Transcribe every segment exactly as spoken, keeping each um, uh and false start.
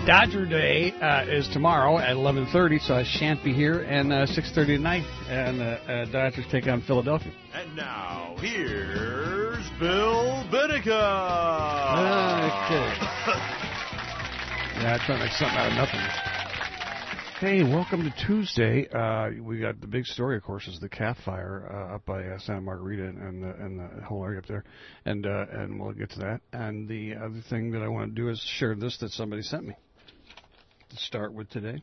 Dodger Day uh, is tomorrow at eleven thirty, so I shan't be here, and uh, six thirty tonight, and uh, uh, Dodgers take on Philadelphia. And now, here's Bill Benica. Okay. Yeah, I try to make something out of nothing. Hey, welcome to Tuesday. Uh, we got the big story, of course, is the calf fire uh, up by uh, Santa Margarita and the, and the whole area up there, and uh, and we'll get to that. And the other thing that I want to do is share this that somebody sent me. To start with today.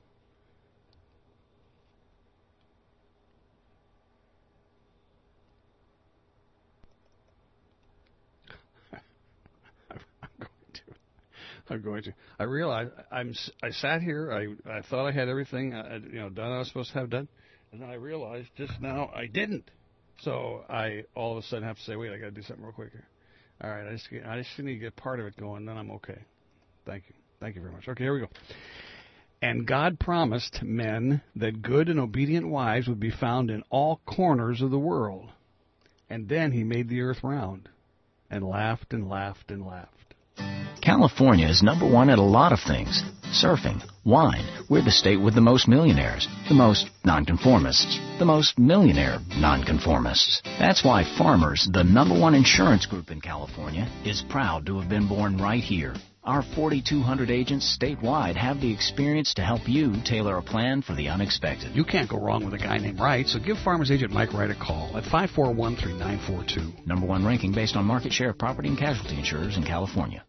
I'm going to. I realize I'm. I sat here. I I thought I had everything uh, you know done I was supposed to have done, and then I realized just now I didn't. So I all of a sudden have to say, wait, I got to do something real quick here. All right, I just I just need to get part of it going, then I'm okay. Thank you. Thank you very much. Okay, here we go. And God promised men that good and obedient wives would be found in all corners of the world. And then he made the earth round, and laughed and laughed and laughed. California is number one at a lot of things. Surfing, wine. We're the state with the most millionaires, the most nonconformists, the most millionaire nonconformists. That's why Farmers, the number one insurance group in California, is proud to have been born right here. Our forty-two hundred agents statewide have the experience to help you tailor a plan for the unexpected. You can't go wrong with a guy named Wright, so give Farmers Agent Mike Wright a call at five four one, three nine four two. Number one ranking based on market share of property and casualty insurers in California.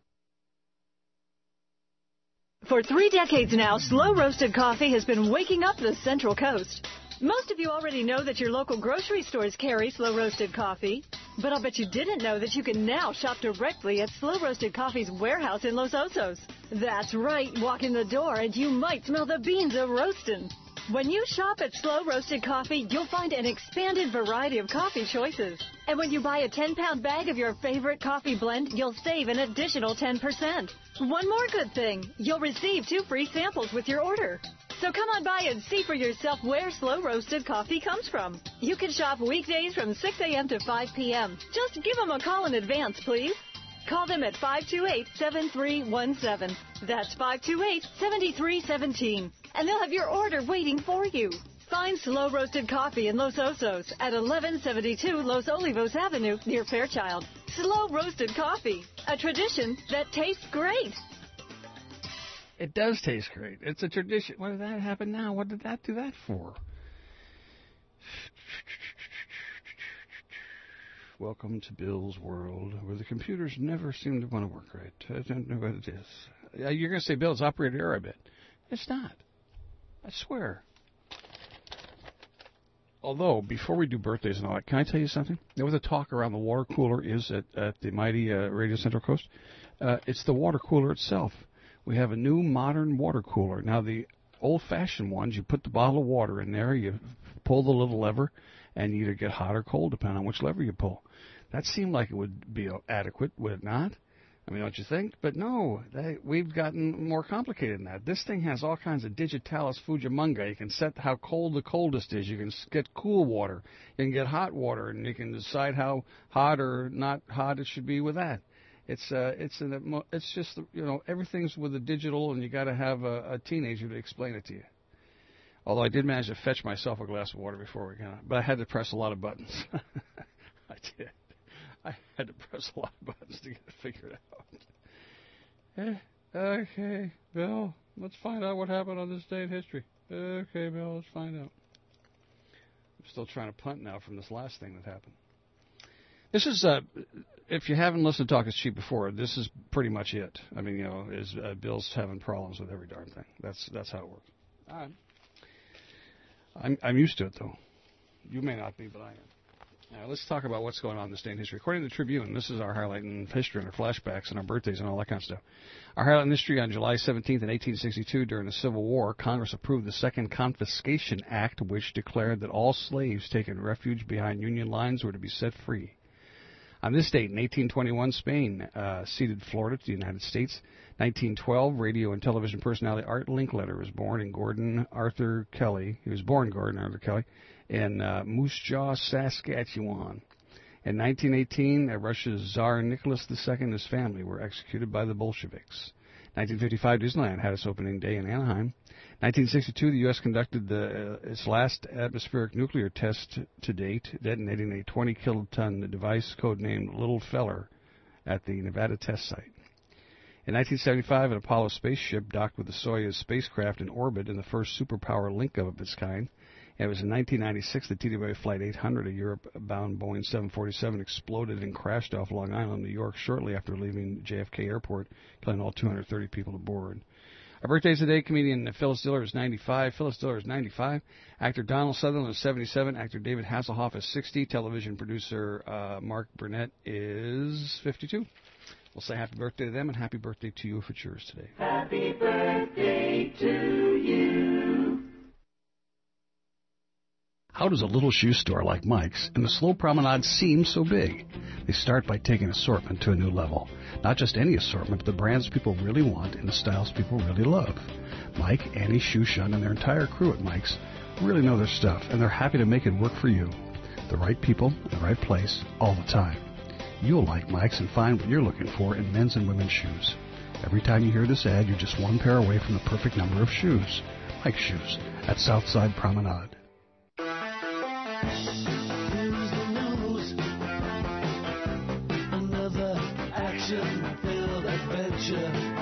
For three decades now, Slow Roasted Coffee has been waking up the Central Coast. Most of you already know that your local grocery stores carry Slow Roasted Coffee, but I'll bet you didn't know that you can now shop directly at Slow Roasted Coffee's warehouse in Los Osos. That's right, walk in the door and you might smell the beans a roastin'. When you shop at Slow Roasted Coffee, you'll find an expanded variety of coffee choices. And when you buy a ten-pound bag of your favorite coffee blend, you'll save an additional ten percent. One more good thing, you'll receive two free samples with your order. So come on by and see for yourself where Slow Roasted Coffee comes from. You can shop weekdays from six a.m. to five p.m. Just give them a call in advance, please. Call them at five two eight, seven three one seven. That's five two eight, seven three one seven. And they'll have your order waiting for you. Find Slow Roasted Coffee in Los Osos at eleven seventy-two Los Olivos Avenue near Fairchild. Slow Roasted Coffee, a tradition that tastes great. It does taste great. It's a tradition. What did that happen now? What did that do that for? Welcome to Bill's world, where the computers never seem to want to work right. I don't know what it is. You're going to say, Bill, it's operator error, I bet. It's not. I swear. Although, before we do birthdays and all that, can I tell you something? You know what the talk around the water cooler is at, at the mighty uh, Radio Central Coast? Uh, it's the water cooler itself. We have a new modern water cooler. Now, the old-fashioned ones, you put the bottle of water in there, you pull the little lever, and you either get hot or cold, depending on which lever you pull. That seemed like it would be adequate, would it not? I mean, don't you think? But no, they, we've gotten more complicated than that. This thing has all kinds of digitalis fugimunga. You can set how cold the coldest is. You can get cool water. You can get hot water, and you can decide how hot or not hot it should be with that. It's uh, it's an, it's just, you know, everything's with the digital, and you got to have a, a teenager to explain it to you. Although I did manage to fetch myself a glass of water before we got on, but I had to press a lot of buttons. I did. I had to press a lot of buttons to get it figured out. Eh, okay, Bill, let's find out what happened on this day in history. Okay, Bill, let's find out. I'm still trying to punt now from this last thing that happened. This is, uh, if you haven't listened to Talk is Cheap before, this is pretty much it. I mean, you know, is uh, Bill's having problems with every darn thing. That's that's how it works. All right. I'm, I'm used to it, though. You may not be, but I am. Now, let's talk about what's going on in this day in history. According to the Tribune, this is our highlight in history and our flashbacks and our birthdays and all that kind of stuff. Our highlight in history: on July seventeenth in eighteen sixty-two, during the Civil War, Congress approved the Second Confiscation Act, which declared that all slaves taking refuge behind Union lines were to be set free. On this date, in eighteen twenty-one, Spain uh, ceded Florida to the United States. nineteen twelve, radio and television personality Art Linkletter was born in Gordon Arthur Kelly. He was born Gordon Arthur Kelly in uh, Moose Jaw, Saskatchewan. In nineteen eighteen, uh, Russia's Tsar Nicholas the Second and his family were executed by the Bolsheviks. nineteen fifty-five, Disneyland had its opening day in Anaheim. nineteen sixty-two, the U S conducted the, uh, its last atmospheric nuclear test to date, detonating a twenty kiloton device codenamed Little Feller at the Nevada test site. In nineteen seventy-five, an Apollo spaceship docked with the Soyuz spacecraft in orbit in the first superpower link-up of its kind. It was in nineteen ninety-six that T W A Flight eight hundred, a Europe-bound Boeing seven forty-seven, exploded and crashed off Long Island, New York, shortly after leaving J F K Airport, killing all two hundred thirty people aboard. Our birthdays today, comedian Phyllis Diller is ninety-five. Phyllis Diller is ninety-five. Actor Donald Sutherland is seventy-seven. Actor David Hasselhoff is sixty. Television producer uh, Mark Burnett is fifty-two. We'll say happy birthday to them and happy birthday to you if it's yours today. Happy birthday to you. How does a little shoe store like Mike's and the Slow Promenade seem so big? They start by taking assortment to a new level. Not just any assortment, but the brands people really want and the styles people really love. Mike, Annie, Shu Shun, and their entire crew at Mike's really know their stuff, and they're happy to make it work for you. The right people, in the right place, all the time. You'll like Mike's and find what you're looking for in men's and women's shoes. Every time you hear this ad, you're just one pair away from the perfect number of shoes. Mike's Shoes at Southside Promenade. Here's the news. Another action-filled adventure.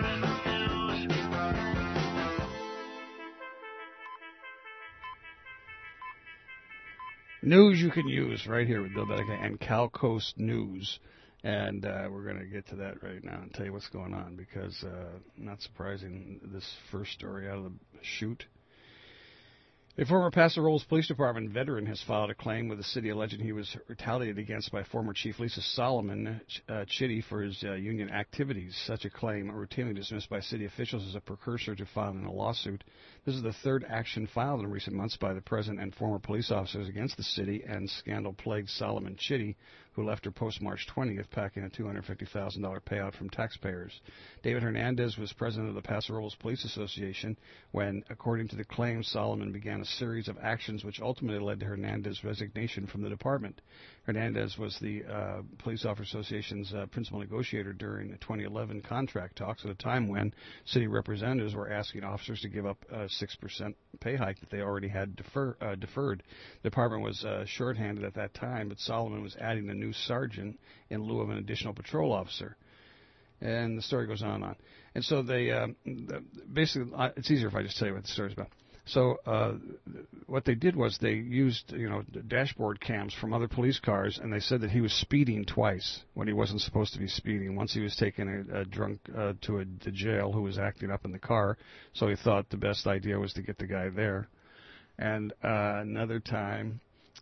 News you can use right here with Bill Bedecker and Cal Coast News. And uh, we're going to get to that right now and tell you what's going on because, uh, not surprising, this first story out of the chute. A former Paso Robles Police Department veteran has filed a claim with the city alleging he was retaliated against by former Chief Lisa Solomon uh, Chitty for his uh, union activities. Such a claim, routinely dismissed by city officials, is a precursor to filing a lawsuit. This is the third action filed in recent months by the present and former police officers against the city and scandal-plagued Solomon Chitty, who left her post March twentieth, packing a two hundred fifty thousand dollars payout from taxpayers. David Hernandez was president of the Paso Robles Police Association when, according to the claim, Solomon began a series of actions which ultimately led to Hernandez's resignation from the department. Hernandez was the uh, Police Officers Association's uh, principal negotiator during the twenty eleven contract talks at a time when city representatives were asking officers to give up a six percent pay hike that they already had defer, uh, deferred. The department was uh, shorthanded at that time, but Solomon was adding a new sergeant in lieu of an additional patrol officer. And the story goes on and on. And so they uh, basically, uh, it's easier if I just tell you what the story's about. So uh, what they did was they used, you know, dashboard cams from other police cars, and they said that he was speeding twice when he wasn't supposed to be speeding. Once he was taking a, a drunk uh, to a to jail who was acting up in the car, so he thought the best idea was to get the guy there. And uh, another time,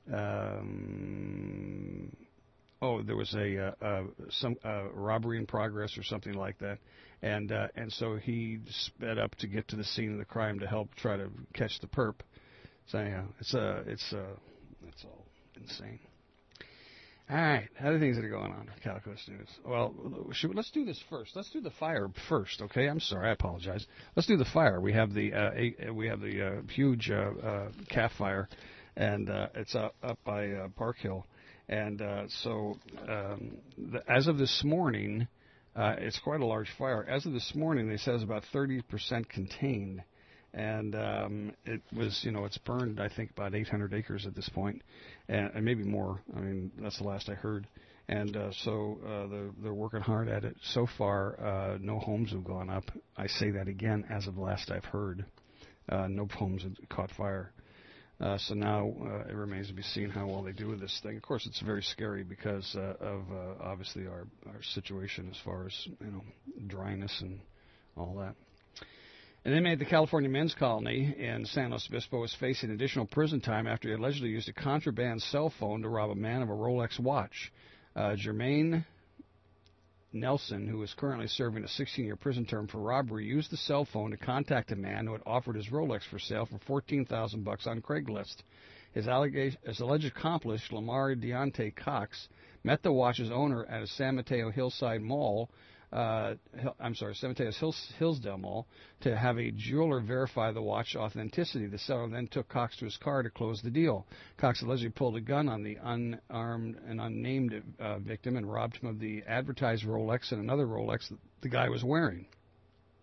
um, oh, there was a uh, uh, some uh, robbery in progress or something like that. And uh, and so he sped up to get to the scene of the crime to help try to catch the perp. So anyhow, it's uh, it's uh, it's all insane. All right, other things that are going on with Cal Coast News. Well, should, let's do this first. Let's do the fire first, okay? I'm sorry, I apologize. Let's do the fire. We have the uh, a, we have the uh, huge uh, uh, calf fire, and uh, it's up, up by uh, Park Hill. And uh, so, um, the, as of this morning. Uh, it's quite a large fire. As of this morning, they said it's about thirty percent contained, and um, it was, you know, it's burned, I think, about eight hundred acres at this point, and, and maybe more. I mean, that's the last I heard. And uh, so uh, they're, they're working hard at it. So far, uh, no homes have gone up. I say that again, as of the last I've heard. Uh, no homes have caught fire. Uh, so now uh, it remains to be seen how well they do with this thing. Of course, it's very scary because uh, of uh, obviously our, our situation as far as, you know, dryness and all that. An inmate at the California Men's Colony in San Luis Obispo is facing additional prison time after he allegedly used a contraband cell phone to rob a man of a Rolex watch. Uh, Jermaine Nelson, who is currently serving a sixteen-year prison term for robbery, used the cell phone to contact a man who had offered his Rolex for sale for fourteen thousand bucks on Craigslist. His, allegation, his alleged accomplice, Lamar Deontay Cox, met the watch's owner at a San Mateo Hillside Mall. Uh, I'm sorry, San Mateo Hills, Hillsdale Mall, to have a jeweler verify the watch authenticity. The seller then took Cox to his car to close the deal. Cox allegedly pulled a gun on the unarmed and unnamed uh, victim and robbed him of the advertised Rolex and another Rolex that the guy was wearing.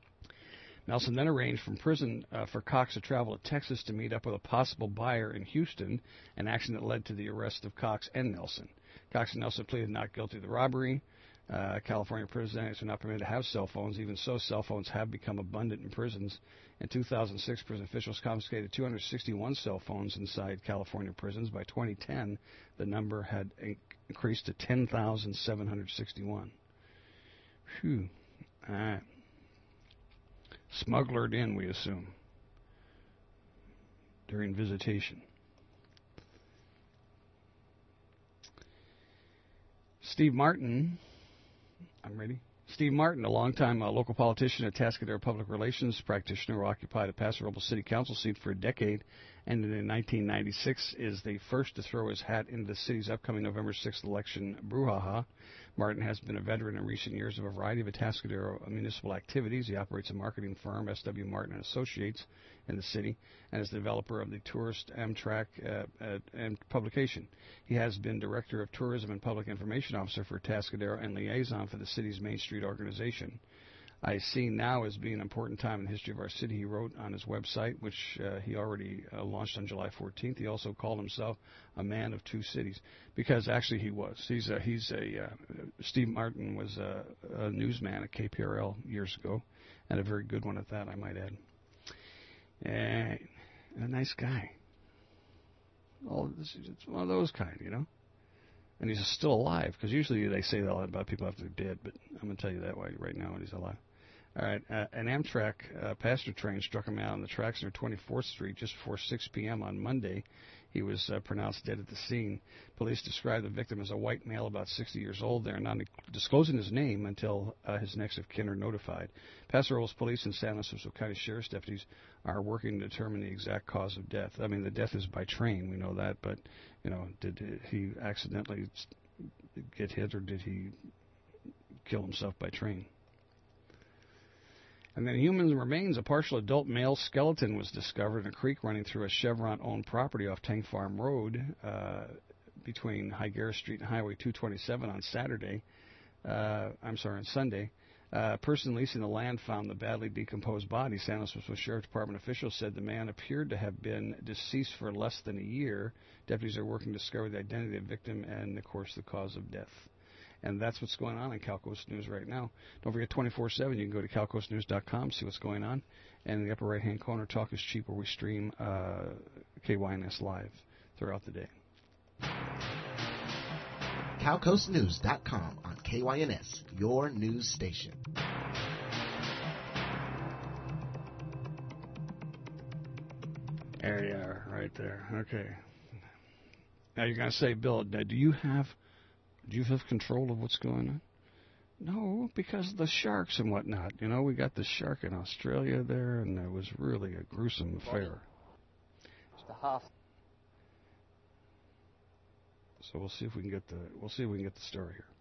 Nelson then arranged from prison uh, for Cox to travel to Texas to meet up with a possible buyer in Houston, an action that led to the arrest of Cox and Nelson. Cox and Nelson pleaded not guilty of the robbery. Uh, California prisoners are not permitted to have cell phones. Even so, cell phones have become abundant in prisons. In two thousand six, prison officials confiscated two hundred sixty-one cell phones inside California prisons. By twenty ten, the number had in- increased to ten thousand seven hundred sixty-one. Phew. All right. Smugglered in, we assume, during visitation. Steve Martin, I'm ready. Steve Martin, a longtime uh, local politician, a Tascadero public relations practitioner who occupied a Paso Robles City Council seat for a decade, ended in nineteen ninety-six, is the first to throw his hat into the city's upcoming November sixth election brouhaha. Martin has been a veteran in recent years of a variety of Atascadero municipal activities. He operates a marketing firm, S W Martin and Associates, in the city, and is the developer of the Tourist Amtrak uh, uh, and publication. He has been Director of Tourism and Public Information Officer for Atascadero and liaison for the city's Main Street organization. I see now as being an important time in the history of our city, he wrote on his website, which uh, he already uh, launched on July fourteenth. He also called himself a man of two cities, because actually he was. He's a, he's a uh, Steve Martin was a, a newsman at K P R L years ago, and a very good one at that, I might add. And a nice guy. Oh, this, it's one of those kind, you know. And he's still alive, because usually they say that about people after they're dead, but I'm going to tell you that way right now when he's alive. All right, uh, an Amtrak uh, passenger train struck him out on the tracks near twenty-fourth Street just before six p.m. on Monday. He was uh, pronounced dead at the scene. Police described the victim as a white male about sixty years old. They are not disclosing his name until uh, his next of kin are notified. Paso Robles Police and San Luis Obispo County Sheriff's deputies are working to determine the exact cause of death. I mean, the death is by train, we know that, but, you know, did he accidentally get hit, or did he kill himself by train? And then human remains, a partial adult male skeleton was discovered in a creek running through a Chevron-owned property off Tank Farm Road uh, between Higuera Street and Highway two twenty-seven on Saturday. Uh, I'm sorry, on Sunday. Uh, a person leasing the land found the badly decomposed body. San Luis Obispo Sheriff Department officials said the man appeared to have been deceased for less than a year. Deputies are working to discover the identity of the victim and, of course, the cause of death. And that's what's going on in Cal Coast News right now. Don't forget, twenty-four seven, you can go to cal coast news dot com, see what's going on. And in the upper right-hand corner, Talk is Cheap, where we stream uh, K Y N S live throughout the day. cal coast news dot com on K Y N S, your news station. There you are, right there. Okay. Now you're going to say, Bill, do you have... Do you have control of what's going on? No, because the sharks and whatnot. You know, we got the shark in Australia there, and it was really a gruesome affair. The half. So we'll see if we can get the we'll see if we can get the story here.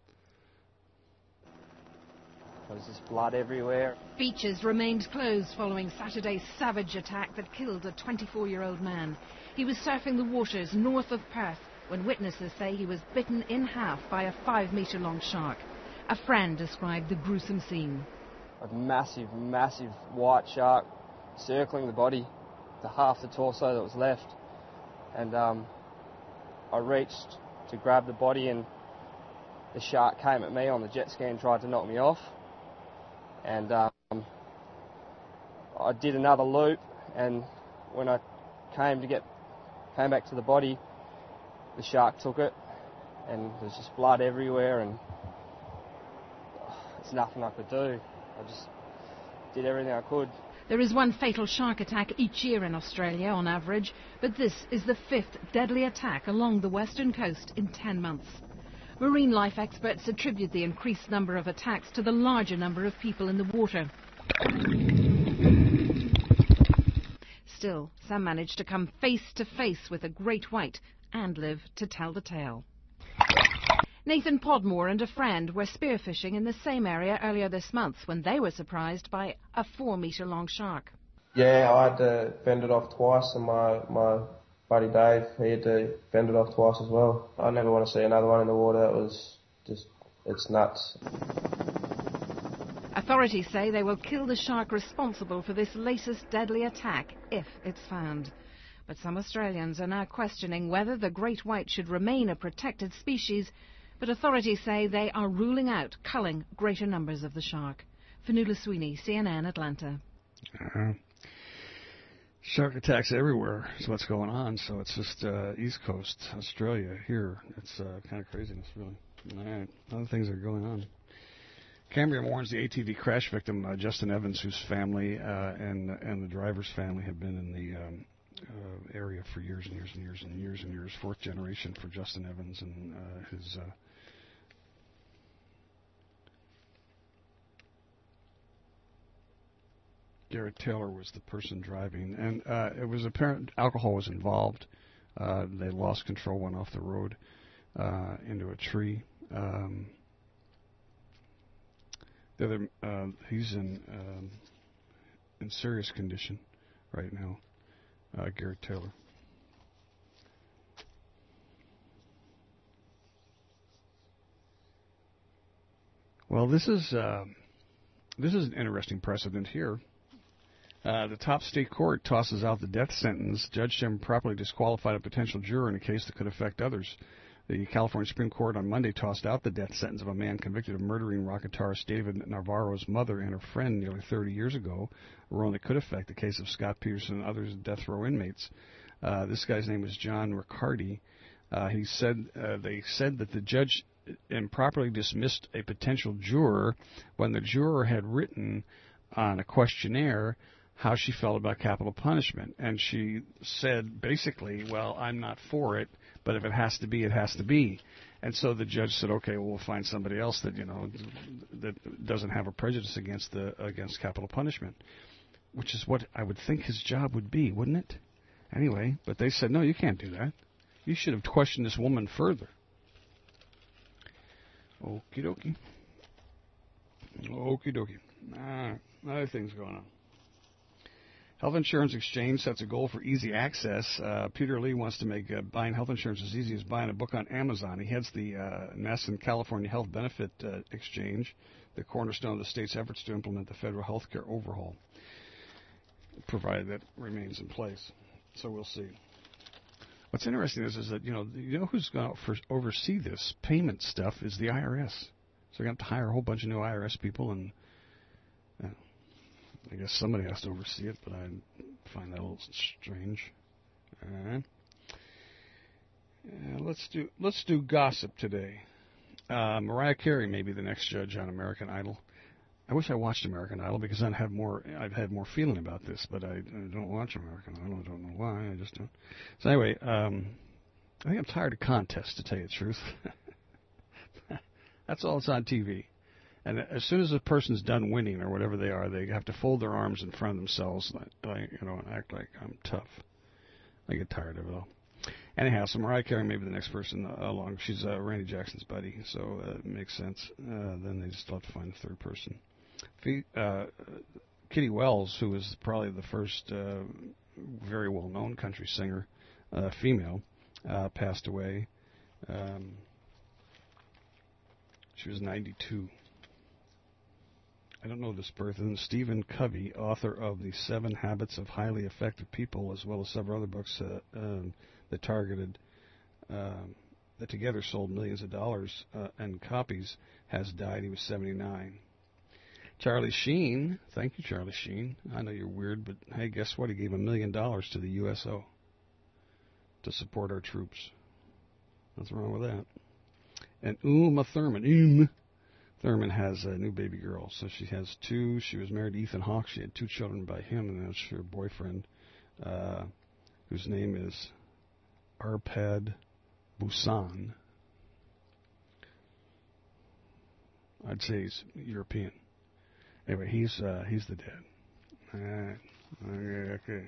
There was just blood everywhere. Beaches remained closed following Saturday's savage attack that killed a twenty-four-year-old man. He was surfing the waters north of Perth when witnesses say he was bitten in half by a five-metre-long shark. A friend described the gruesome scene. A massive, massive white shark circling the body, the half the torso that was left. And um, I reached to grab the body, and the shark came at me on the jet ski and tried to knock me off. And um, I did another loop, and when I came to get came back to the body, the shark took it, and there's just blood everywhere, and oh, there's nothing I could do. I just did everything I could. There is one fatal shark attack each year in Australia on average, but this is the fifth deadly attack along the western coast in ten months. Marine life experts attribute the increased number of attacks to the larger number of people in the water. Still, some manage to come face to face with a great white and live to tell the tale. Nathan Podmore and a friend were spearfishing in the same area earlier this month when they were surprised by a four-metre-long shark. Yeah, I had to fend it off twice, and my, my buddy Dave, he had to fend it off twice as well. I never want to see another one in the water. That was just, it's nuts. A Authorities say they will kill the shark responsible for this latest deadly attack, if it's found. But some Australians are now questioning whether the great white should remain a protected species, but authorities say they are ruling out culling greater numbers of the shark. Fionnuala Sweeney, C N N, Atlanta. Uh, shark attacks everywhere is what's going on, so it's just uh, East Coast, Australia, here. It's uh, kind of craziness, really. All right, other things are going on. Cambria warns the A T V crash victim, uh, Justin Evans, whose family uh, and and the driver's family have been in the um, uh, area for years and years and years and years and years. Fourth generation for Justin Evans and uh, his... Uh, Garrett Taylor was the person driving, and uh, it was apparent alcohol was involved. Uh, they lost control, went off the road uh, into a tree. Um, the other, uh, he's in um, in serious condition right now. Uh, Garrett Taylor. Well, this is uh, this is an interesting precedent here. Uh, the top state court tosses out the death sentence. Judge Tim properly disqualified a potential juror in a case that could affect others. The California Supreme Court on Monday tossed out the death sentence of a man convicted of murdering rock guitarist David Navarro's mother and her friend nearly thirty years ago, a ruling that could affect the case of Scott Peterson and others death row inmates. Uh, this guy's name was John Riccardi. Uh, he said uh, they said that the judge improperly dismissed a potential juror when the juror had written on a questionnaire how she felt about capital punishment. And she said, basically, well, I'm not for it, but if it has to be, it has to be. And so the judge said, okay, well, we'll find somebody else that, you know, that doesn't have a prejudice against the against capital punishment, which is what I would think his job would be, wouldn't it? Anyway, but they said, no, you can't do that. You should have questioned this woman further. Okie dokie. Okie dokie. Ah, other things going on. Health Insurance Exchange sets a goal for easy access. Uh, Peter Lee wants to make uh, buying health insurance as easy as buying a book on Amazon. He heads the uh, Masson California Health Benefit uh, Exchange, the cornerstone of the state's efforts to implement the federal health care overhaul, provided that remains in place. So we'll see. What's interesting is, is that, you know, you know who's going to oversee this payment stuff is the I R S. So they're going to have to hire a whole bunch of new I R S people, and uh, I guess somebody has to oversee it, but I find that a little strange. All right. Uh, let's do let's do gossip today. Uh, Mariah Carey may be the next judge on American Idol. I wish I watched American Idol because I'd have more. I'd had more feeling about this, but I, I don't watch American Idol. I don't know why. I just don't. So anyway, um, I think I'm tired of contests, to tell you the truth. That's all that's on T V. And as soon as a person's done winning or whatever they are, they have to fold their arms in front of themselves, like, you know, and act like I'm tough. I get tired of it all. Anyhow, so Mariah Carey may be the next person along. She's uh, Randy Jackson's buddy, so uh, it makes sense. Uh, then they just have to find a third person. Uh, Kitty Wells, who was probably the first uh, very well-known country singer, uh, female, uh, passed away. Um, she was ninety-two. I don't know this person. Stephen Covey, author of The Seven Habits of Highly Effective People, as well as several other books uh, um, that targeted, um, that together sold millions of dollars uh, and copies, has died. He was seventy-nine. Charlie Sheen, thank you, Charlie Sheen. I know you're weird, but hey, guess what? He gave a million dollars to the U S O to support our troops. What's wrong with that? And Uma Thurman, Uma Thurman has a new baby girl. So she has two. She was married to Ethan Hawke. She had two children by him, and that's her boyfriend, uh, whose name is Arpad Busan. I'd say he's European. Anyway, he's uh, he's the dad. All right. Okay, okay.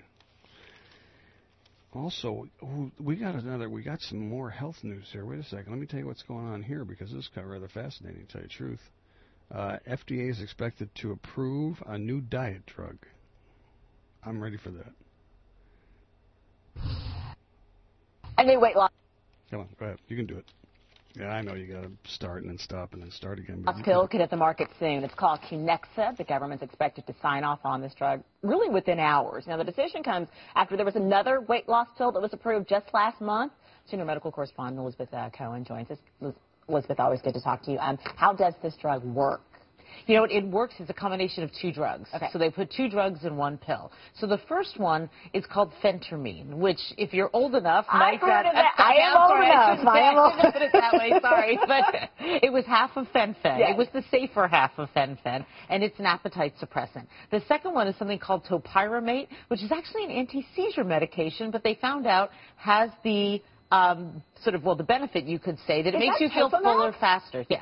Also, we got another. We got some more health news here. Wait a second. Let me tell you what's going on here, because this is kind of rather fascinating, to tell you the truth. Uh, F D A is expected to approve a new diet drug. I'm ready for that. I need weight loss. Come on, go ahead. You can do it. Yeah, I know you got to start and then stop and then start again. But A pill could hit the market soon. It's called Cunexa. The government's expected to sign off on this drug really within hours. Now, the decision comes after there was another weight loss pill that was approved just last month. Senior medical correspondent Elizabeth uh, Cohen joins us. Elizabeth, always good to talk to you. Um, how does this drug work? You know, it works as a combination of two drugs. Okay. So they put two drugs in one pill. So the first one is called phentermine, which, if you're old enough, I've might heard got, of that. uh, I am I'm old sorry, enough. I shouldn't I am say- I old. shouldn't put it that way, sorry. But it was half of fen-phen. Yes. It was the safer half of fen-phen, and it's an appetite suppressant. The second one is something called topiramate, which is actually an anti-seizure medication, but they found out has the um, sort of, well, the benefit, you could say, that it Is makes that you feel Topamax? fuller faster. Yes.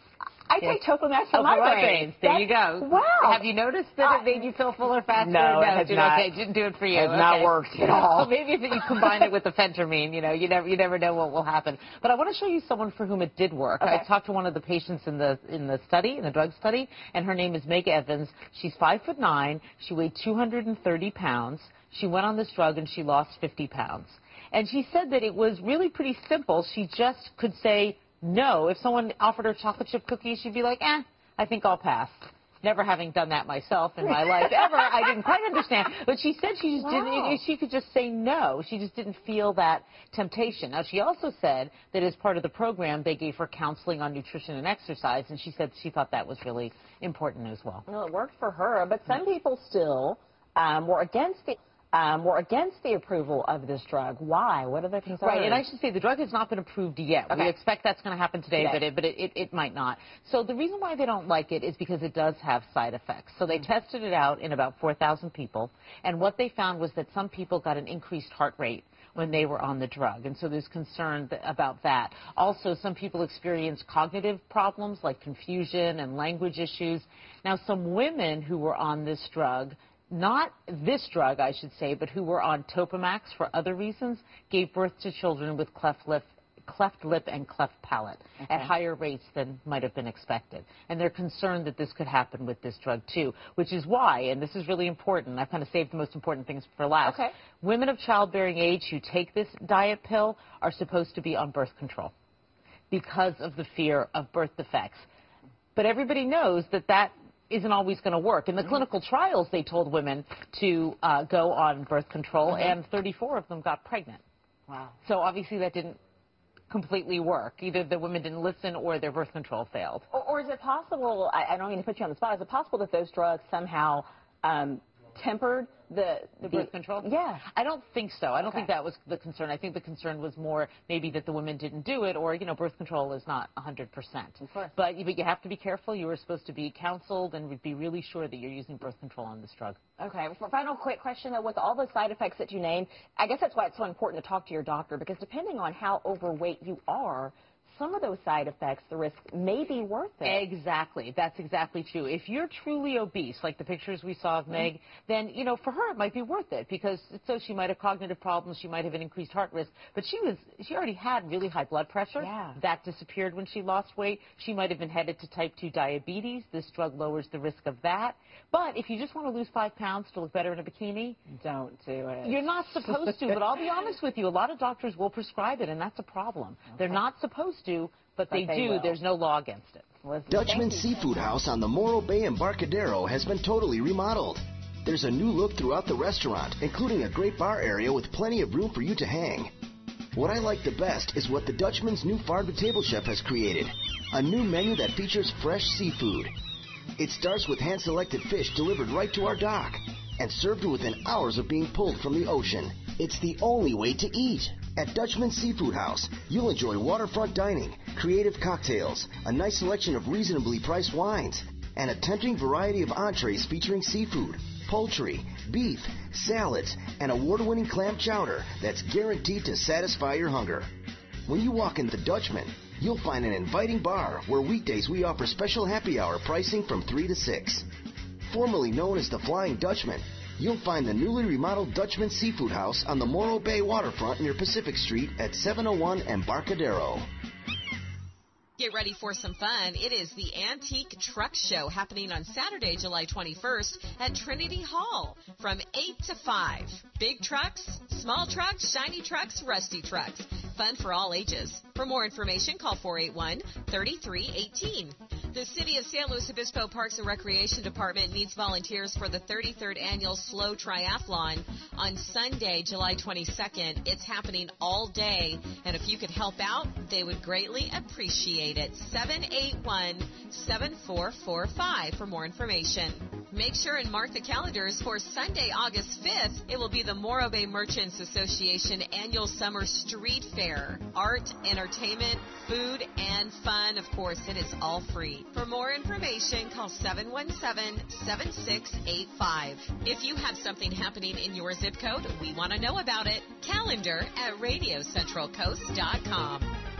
I take Topamax for Oh, my for brains. There That- you go. Wow. Have you noticed that Uh, it made you feel fuller faster? No, it has did- not. Okay, didn't do it for you. Has okay. not worked at all. Well, maybe if you combine it with the phentermine, you know, you never, you never know what will happen. But I want to show you someone for whom it did work. Okay. I talked to one of the patients in the in the study, in the drug study, and her name is Meg Evans. She's five foot nine. She weighed two hundred thirty pounds. She went on this drug and she lost fifty pounds. And she said that it was really pretty simple. She just could say no. If someone offered her chocolate chip cookies, she'd be like, eh, I think I'll pass. Never having done that myself in my life ever, I didn't quite understand. But she said she just Wow. didn't, she could just say no. She just didn't feel that temptation. Now, she also said that as part of the program, they gave her counseling on nutrition and exercise, and she said she thought that was really important as well. Well, it worked for her, but some people still um, were against the um, were against the approval of this drug. Why? What are their concerns? Right, and I should say the drug has not been approved yet. Okay. We expect that's going to happen today, Today. but, it, but it, it, it might not. So the reason why they don't like it is because it does have side effects. So they tested it out in about four thousand people, and what they found was that some people got an increased heart rate when they were on the drug, and so there's concern th- about that. Also, some people experienced cognitive problems like confusion and language issues. Now, some women who were on this drug, not this drug, I should say, but who were on Topamax for other reasons, gave birth to children with cleft lip, cleft lip and cleft palate Okay. at higher rates than might have been expected. And they're concerned that this could happen with this drug, too, which is why, and this is really important, I've kind of saved the most important things for last. Okay. Women of childbearing age who take this diet pill are supposed to be on birth control because of the fear of birth defects. But everybody knows that that isn't always going to work. In the clinical trials, they told women to uh, go on birth control, Mhm. and thirty-four of them got pregnant. Wow. So obviously that didn't completely work. Either the women didn't listen or their birth control failed. Or, or is it possible, I, I don't mean to put you on the spot, is it possible that those drugs somehow um, tempered the, The birth control? Yeah. I don't think so. I don't Okay. think that was the concern. I think the concern was more maybe that the women didn't do it, or, you know, birth control is not one hundred percent. Of course. But, but you have to be careful. You are supposed to be counseled and be really sure that you're using birth control on this drug. Okay. For final quick question, though, with all the side effects that you named, I guess that's why it's so important to talk to your doctor, because depending on how overweight you are, some of those side effects, the risk may be worth it. Exactly. That's exactly true. If you're truly obese, like the pictures we saw of Meg, then, you know, for her it might be worth it because so she might have cognitive problems, she might have an increased heart risk, but she was she already had really high blood pressure. Yeah. That disappeared when she lost weight. She might have been headed to type two diabetes. This drug lowers the risk of that. But if you just want to lose five pounds to look better in a bikini, Don't do it. you're not supposed to. But I'll be honest with you, a lot of doctors will prescribe it, and that's a problem. They're not supposed to, but, But they, they do. will. There's no law against it. Dutchman Seafood House on the Morro Bay in Barcadero has been totally remodeled. There's a new look throughout the restaurant, including a great bar area with plenty of room for you to hang. What I like the best is what the Dutchman's new farm to table chef has created, a new menu that features fresh seafood. It starts with hand-selected fish delivered right to our dock and served within hours of being pulled from the ocean. It's the only way to eat. At Dutchman Seafood House, you'll enjoy waterfront dining, creative cocktails, a nice selection of reasonably priced wines, and a tempting variety of entrees featuring seafood, poultry, beef, salads, and award-winning clam chowder that's guaranteed to satisfy your hunger. When you walk in the Dutchman, you'll find an inviting bar where weekdays we offer special happy hour pricing from three to six. Formerly known as the Flying Dutchman, you'll find the newly remodeled Dutchman Seafood House on the Morro Bay waterfront near Pacific Street at seven oh one Embarcadero. Get ready for some fun. It is the Antique Truck Show happening on Saturday, July twenty-first at Trinity Hall from eight to five. Big trucks, small trucks, shiny trucks, rusty trucks. fun for all ages. For more information, call four eight one, three three one eight. The City of San Luis Obispo Parks and Recreation Department needs volunteers for the thirty-third Annual Slow Triathlon on Sunday, July twenty-second. It's happening all day, and if you could help out, they would greatly appreciate it. seven eight one, seven four four five for more information. Make sure and mark the calendars for Sunday, August fifth. It will be the Morro Bay Merchants Association Annual Summer Street Fair. Art, entertainment, food, and fun. Of course, it is all free. For more information, call seven one seven, seven six eight five. If you have something happening in your zip code, we want to know about it. Calendar at radio central coast dot com.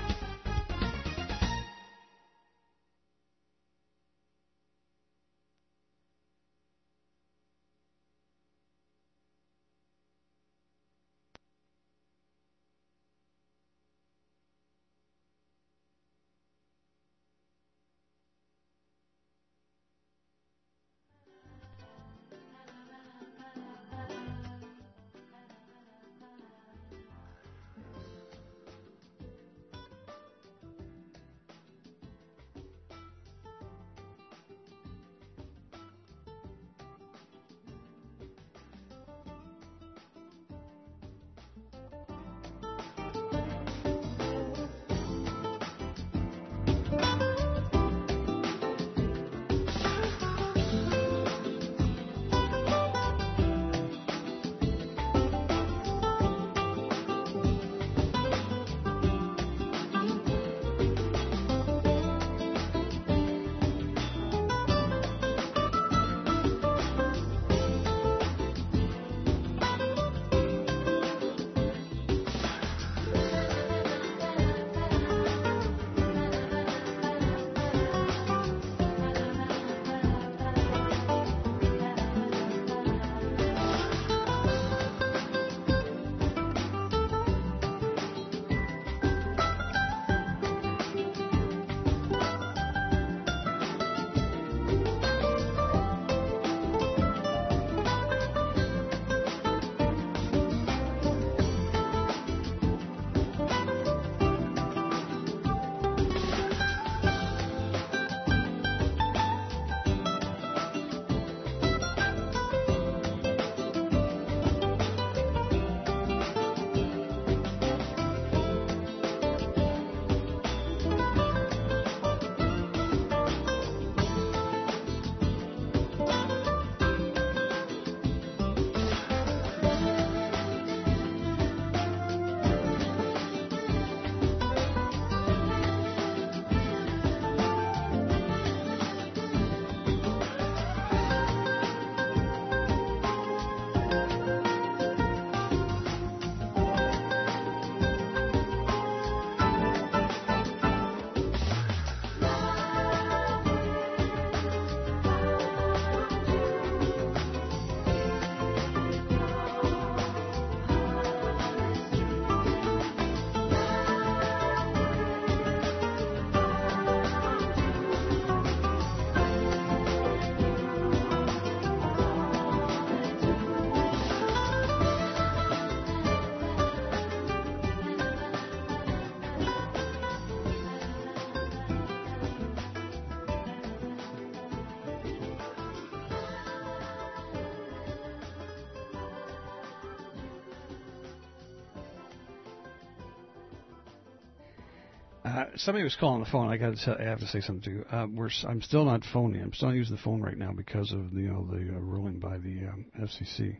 Uh, somebody was calling the phone. I got to. I have to say something to you. Uh, we're. I'm still not phoning. I'm still not using the phone right now because of you know the uh, ruling by the um, F C C,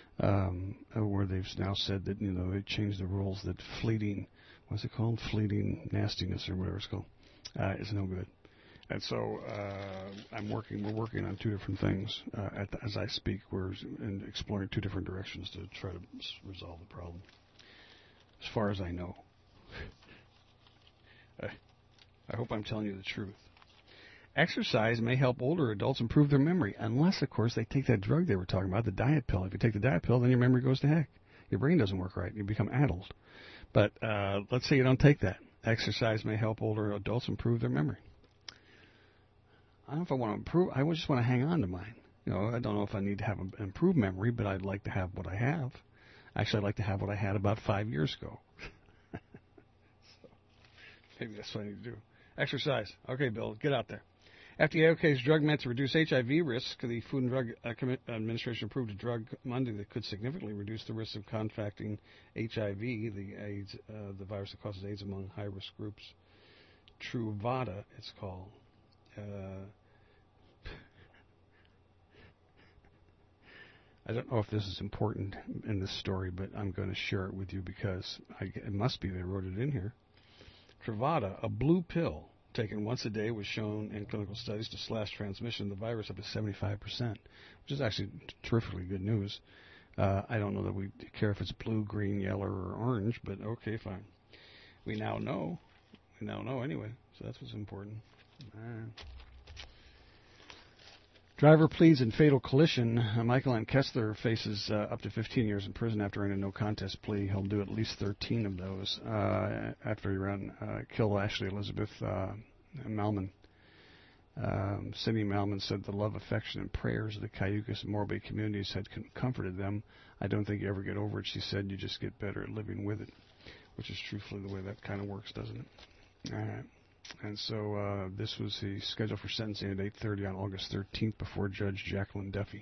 um, uh, where they've now said that you know they changed the rules that fleeting, what's it called, fleeting nastiness or whatever it's called, uh, is no good. And so uh, I'm working. We're working on two different things uh, at the, as I speak. We're in exploring two different directions to try to s- resolve the problem. As far as I know. I, I hope I'm telling you the truth. Exercise may help older adults improve their memory, unless, of course, they take that drug they were talking about, the diet pill. If you take the diet pill, then your memory goes to heck. Your brain doesn't work right. You become addled. But uh, let's say you don't take that. Exercise may help older adults improve their memory. I don't know if I want to improve. I just want to hang on to mine. You know, I don't know if I need to have an improved memory, but I'd like to have what I have. Actually, I'd like to have what I had about five years ago. Maybe that's what I need to do. Exercise. Okay, Bill, get out there. F D A okay's drug meant to reduce H I V risk. The Food and Drug Administration approved a drug Monday that could significantly reduce the risk of contracting H I V, the AIDS, uh, the virus that causes AIDS among high-risk groups. Truvada, it's called. Uh, I don't know if this is important in this story, but I'm going to share it with you because I, it must be they wrote it in here. Truvada, a blue pill taken once a day, was shown in clinical studies to slash transmission of the virus up to seventy-five percent, which is actually terrifically good news. Uh, I don't know that we care if it's blue, green, yellow, or orange, but okay, fine. We now know. We now know anyway, so that's what's important. All right. Driver pleads in fatal collision. Uh, Michael N. Kessler faces uh, up to fifteen years in prison after earning a no-contest plea. He'll do at least thirteen of those uh, after he ran uh, killed Ashley Elizabeth uh, Malman. Um, Cindy Malman said the love, affection, and prayers of the Cayucas and Morro Bay communities had com- comforted them. I don't think you ever get over it, she said. You just get better at living with it, which is truthfully the way that kind of works, doesn't it? All right. And so uh, this was the schedule for sentencing at eight thirty on August thirteenth before Judge Jacqueline Duffy.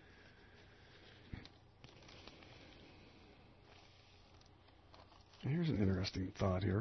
And here's an interesting thought here.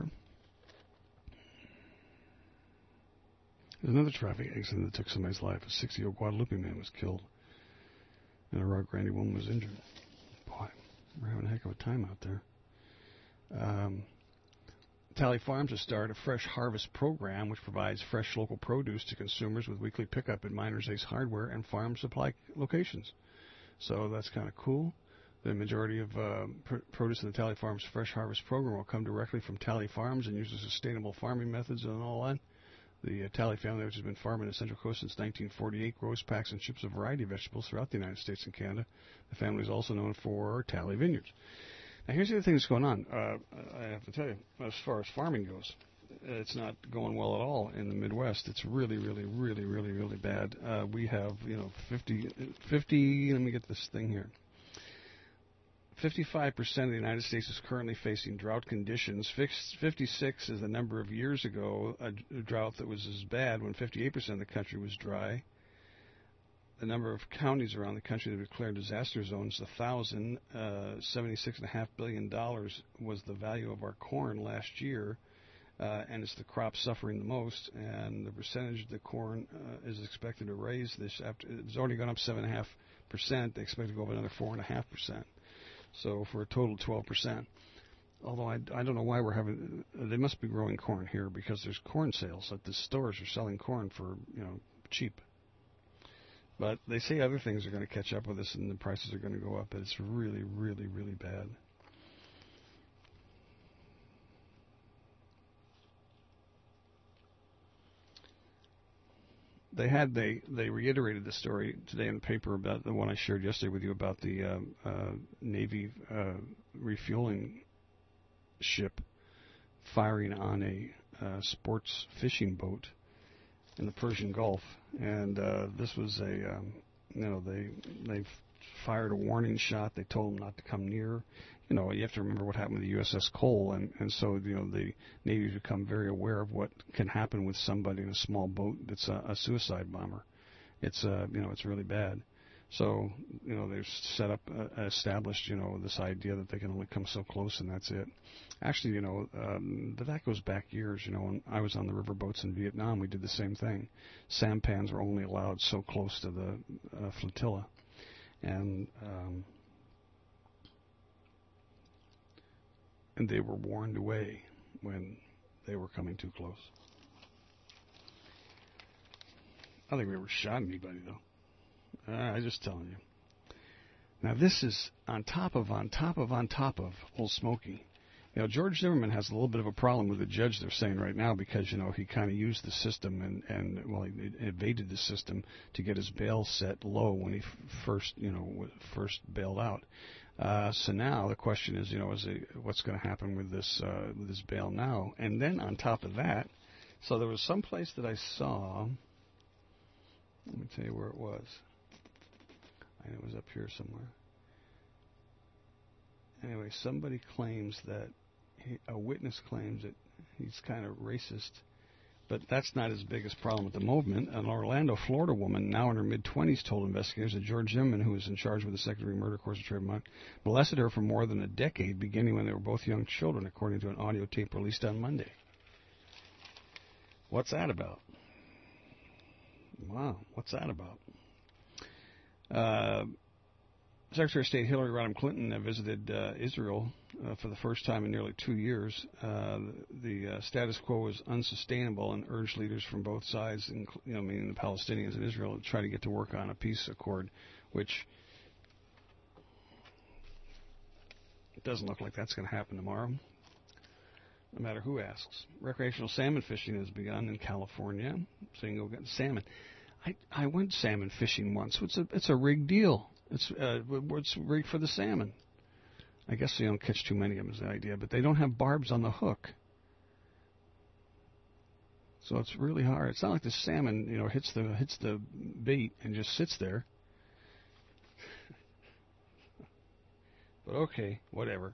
There's another traffic accident that took somebody's life. A sixty-year-old Guadalupe man was killed, and a Rio Grande woman was injured. Boy, we're having a heck of a time out there. Um... Tally Farms has started a fresh harvest program which provides fresh local produce to consumers with weekly pickup at Miners Ace Hardware and farm supply locations. So that's kind of cool. The majority of uh, pr- produce in the Tally Farms Fresh Harvest program will come directly from Tally Farms and uses sustainable farming methods and all that. The uh, Tally family, which has been farming the Central Coast since nineteen forty-eight, grows, packs, and ships a variety of vegetables throughout the United States and Canada. The family is also known for Tally Vineyards. Now, here's the other thing that's going on. Uh, I have to tell you, as far as farming goes, it's not going well at all in the Midwest. It's really, really, really, really, really bad. Uh, we have, you know, fifty, fifty, let me get this thing here. fifty-five percent of the United States is currently facing drought conditions. fifty-six is the number of years ago, a drought that was as bad when fifty-eight percent of the country was dry. The number of counties around the country that declared disaster zones, one thousand. Uh, seventy-six point five billion dollars was the value of our corn last year, uh, and it's the crop suffering the most. And the percentage of the corn uh, is expected to raise this. After it's already gone up seven point five percent. They expect to go up another four point five percent. So for a total of twelve percent. Although I, I don't know why we're having. They must be growing corn here because there's corn sales. At the stores are selling corn for, you know, cheap. But they say other things are going to catch up with us and the prices are going to go up, but it's really, really, really bad. They had they they reiterated the story today in the paper about the one I shared yesterday with you about the uh, uh, Navy uh, refueling ship firing on a uh, sports fishing boat in the Persian Gulf, and uh, this was a, um, you know, they they fired a warning shot. They told them not to come near. You know, you have to remember what happened with the U S S Cole, and, and so, you know, the Navy has become very aware of what can happen with somebody in a small boat that's a, a suicide bomber. It's, uh, you know, it's really bad. So, you know, they've set up, uh, established, you know, this idea that they can only come so close and that's it. Actually, you know, um, that goes back years. You know, when I was on the river boats in Vietnam, we did the same thing. Sampans were only allowed so close to the uh, flotilla. And, um, and they were warned away when they were coming too close. I don't think we ever shot anybody, though. Uh, I'm just telling you. Now, this is on top of, on top of, on top of Old Smoky. You know, George Zimmerman has a little bit of a problem with the judge, they're saying right now, because, you know, he kind of used the system and, and, well, he evaded the system to get his bail set low when he f- first, you know, first bailed out. Uh, so now the question is, you know, is it, what's going to happen with this, uh, with this bail now? And then on top of that, so there was some place that I saw, let me tell you where it was. I know it was up here somewhere. Anyway, somebody claims that, he, a witness claims that He's kind of racist. But that's not his biggest problem at the moment. An Orlando, Florida woman, now in her mid-twenties, told investigators that George Zimmerman, who was in charge with the second-degree murder course of Trayvon, molested her for more than a decade, beginning when they were both young children, according to an audio tape released on Monday. What's that about? Wow, what's that about? Uh, Secretary of State Hillary Rodham Clinton uh, visited uh, Israel uh, for the first time in nearly two years. Uh, the uh, status quo was unsustainable and urged leaders from both sides, you know, meaning the Palestinians and Israel, to try to get to work on a peace accord, which it doesn't look like that's going to happen tomorrow, no matter who asks. Recreational salmon fishing has begun in California, so you can go get salmon. I I went salmon fishing once. It's a it's a rigged deal. It's uh, it's rigged for the salmon. I guess you don't catch too many of them is the idea, but they don't have barbs on the hook, so it's really hard. It's not like the salmon, you know, hits the hits the bait and just sits there. But okay, whatever.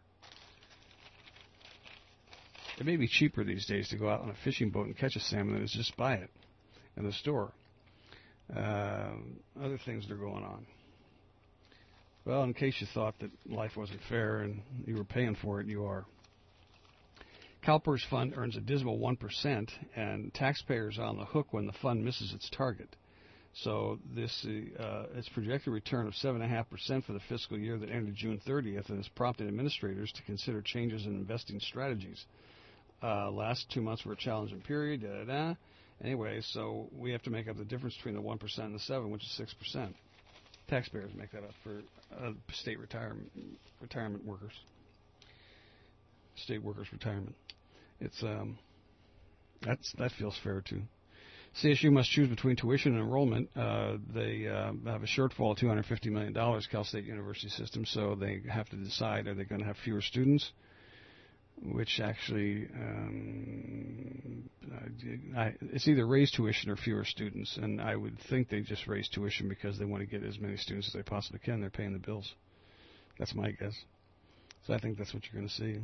It may be cheaper these days to go out on a fishing boat and catch a salmon than it's just buy it in the store. Uh, other things that are going on. Well, in case you thought that life wasn't fair and you were paying for it, you are. CalPERS fund earns a dismal one percent, and taxpayers are on the hook when the fund misses its target. So this uh, its projected return of seven point five percent for the fiscal year that ended June thirtieth and has prompted administrators to consider changes in investing strategies. Uh, last two months were a challenging period, da-da-da. Anyway, so we have to make up the difference between the one percent and the seven, which is six percent. Taxpayers make that up for uh, state retirement retirement workers. State workers' retirement. It's um, that's that feels fair too. C S U must choose between tuition and enrollment. Uh, they uh, have a shortfall of two hundred fifty million dollars, Cal State University system, so they have to decide, are they going to have fewer students? Which actually, um, I, it's either raise tuition or fewer students, and I would think they just raise tuition because they want to get as many students as they possibly can. They're paying the bills. That's my guess. So I think that's what you're going to see.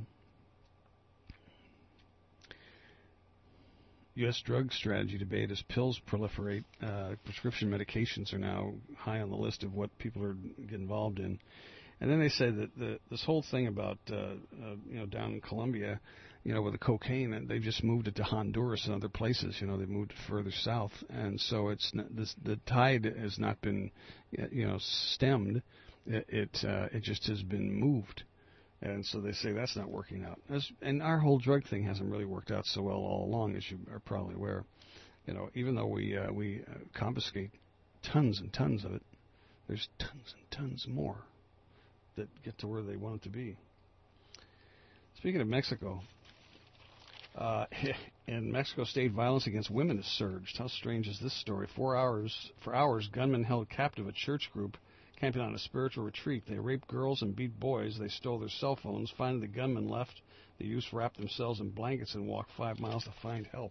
U S drug strategy debate as pills proliferate. Uh, prescription medications are now high on the list of what people are getting involved in. And then they say that the, this whole thing about, uh, uh, you know, down in Colombia, you know, with the cocaine, they've just moved it to Honduras and other places. You know, they've moved it further south. And so it's not, this, the tide has not been, you know, stemmed. It it, uh, it just has been moved. And so they say that's not working out. As, and our whole drug thing hasn't really worked out so well all along, as you are probably aware. You know, even though we, uh, we uh, confiscate tons and tons of it, there's tons and tons more that get to where they want it to be. Speaking of Mexico, uh, in Mexico State, violence against women has surged. How strange is this story? Four hours, for hours, gunmen held captive a church group camping on a spiritual retreat. They raped girls and beat boys. They stole their cell phones. Finally, the gunmen left. The youths wrapped themselves in blankets and walked five miles to find help.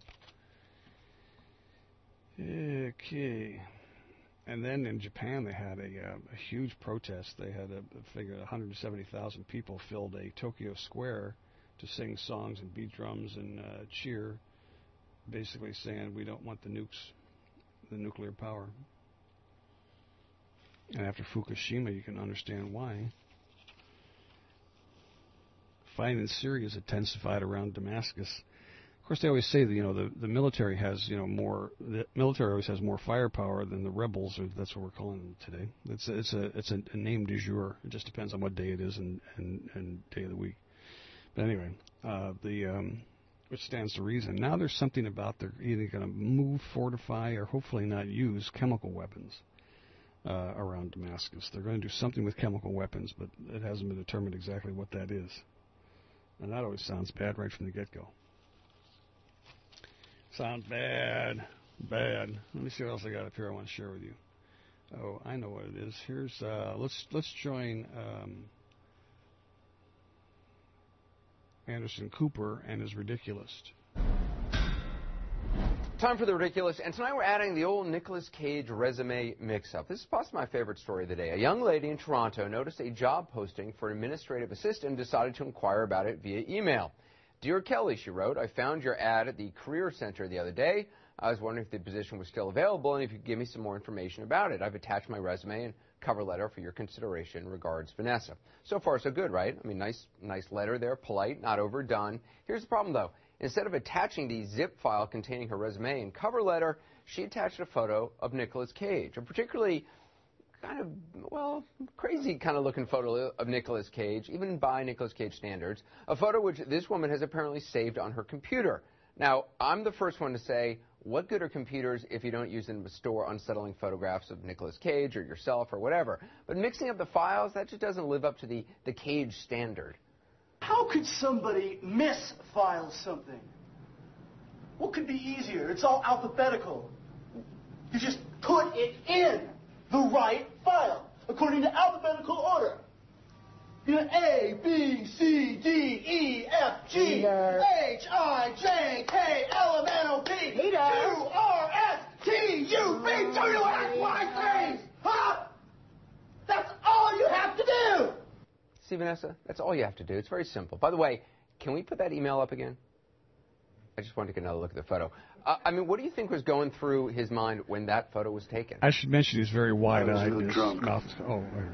Okay. And then in Japan, they had a, uh, a huge protest. They had a, a figure one hundred seventy thousand people filled a Tokyo square to sing songs and beat drums and uh, cheer, basically saying we don't want the nukes, the nuclear power. And after Fukushima, you can understand why. Fighting in Syria has intensified around Damascus. Of course, they always say that, you know, the, the military has, you know, more. The military always has more firepower than the rebels, or that's what we're calling them today. It's a, it's a it's a, a name du jour. It just depends on what day it is and, and, and day of the week. But anyway, uh, the um, which stands to reason. Now there's something about they're either going to move, fortify, or hopefully not use chemical weapons uh, around Damascus. They're going to do something with chemical weapons, but it hasn't been determined exactly what that is. And that always sounds bad right from the get-go. Sounds bad, bad. Let me see what else I got up here I want to share with you. Oh, I know what it is. Here's uh, let's let's join um, Anderson Cooper and his Ridiculous. Time for the Ridiculous, and tonight we're adding the old Nicolas Cage resume mix-up. This is possibly my favorite story of the day. A young lady in Toronto noticed a job posting for an administrative assistant and decided to inquire about it via email. Dear Kelly, she wrote, I found your ad at the Career Center the other day. I was wondering if the position was still available and if you could give me some more information about it. I've attached my resume and cover letter for your consideration. Regards, Vanessa. So far, so good, right? I mean, nice, nice letter there, polite, not overdone. Here's the problem, though. Instead of attaching the zip file containing her resume and cover letter, she attached a photo of Nicolas Cage, a particularly kind of, well, crazy kind of looking photo of Nicolas Cage, even by Nicolas Cage standards, a photo which this woman has apparently saved on her computer. Now, I'm the first one to say, what good are computers if you don't use them to store unsettling photographs of Nicolas Cage or yourself or whatever? But mixing up the files, that just doesn't live up to the, the Cage standard. How could somebody misfile something? What could be easier? It's all alphabetical. You just put it in the right file, according to alphabetical order. You know, A, B, C, D, E, F, G, H, I, J, K, L, M, N, O, P, Q, R, S, T, U, V, W, X, Y, Z. Huh? That's all you have to do. See, Vanessa, that's all you have to do. It's very simple. By the way, can we put that email up again? I just wanted to get another look at the photo. Uh, I mean, what do you think was going through his mind when that photo was taken? I should mention he's very wide-eyed. I was a little his drunk. Mouth. Oh, there's...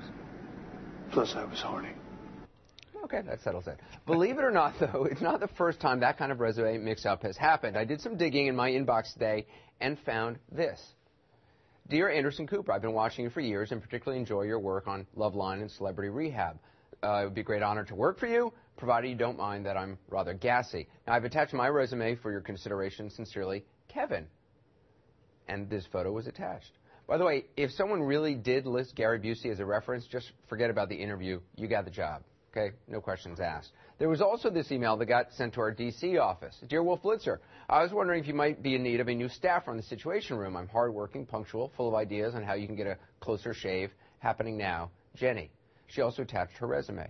Plus, I was horny. Okay, that settles it. Believe it or not, though, it's not the first time that kind of resume mix-up has happened. I did some digging in my inbox today and found this. Dear Anderson Cooper, I've been watching you for years and particularly enjoy your work on Loveline and Celebrity Rehab. Uh, it would be a great honor to work for you, provided you don't mind that I'm rather gassy. Now, I've attached my resume for your consideration. Sincerely, Kevin. And this photo was attached. By the way, if someone really did list Gary Busey as a reference, just forget about the interview. You got the job. Okay? No questions asked. There was also this email that got sent to our D C office. Dear Wolf Blitzer, I was wondering if you might be in need of a new staffer in the Situation Room. I'm hardworking, punctual, full of ideas on how you can get a closer shave. Happening now. Jenny. She also attached her resume.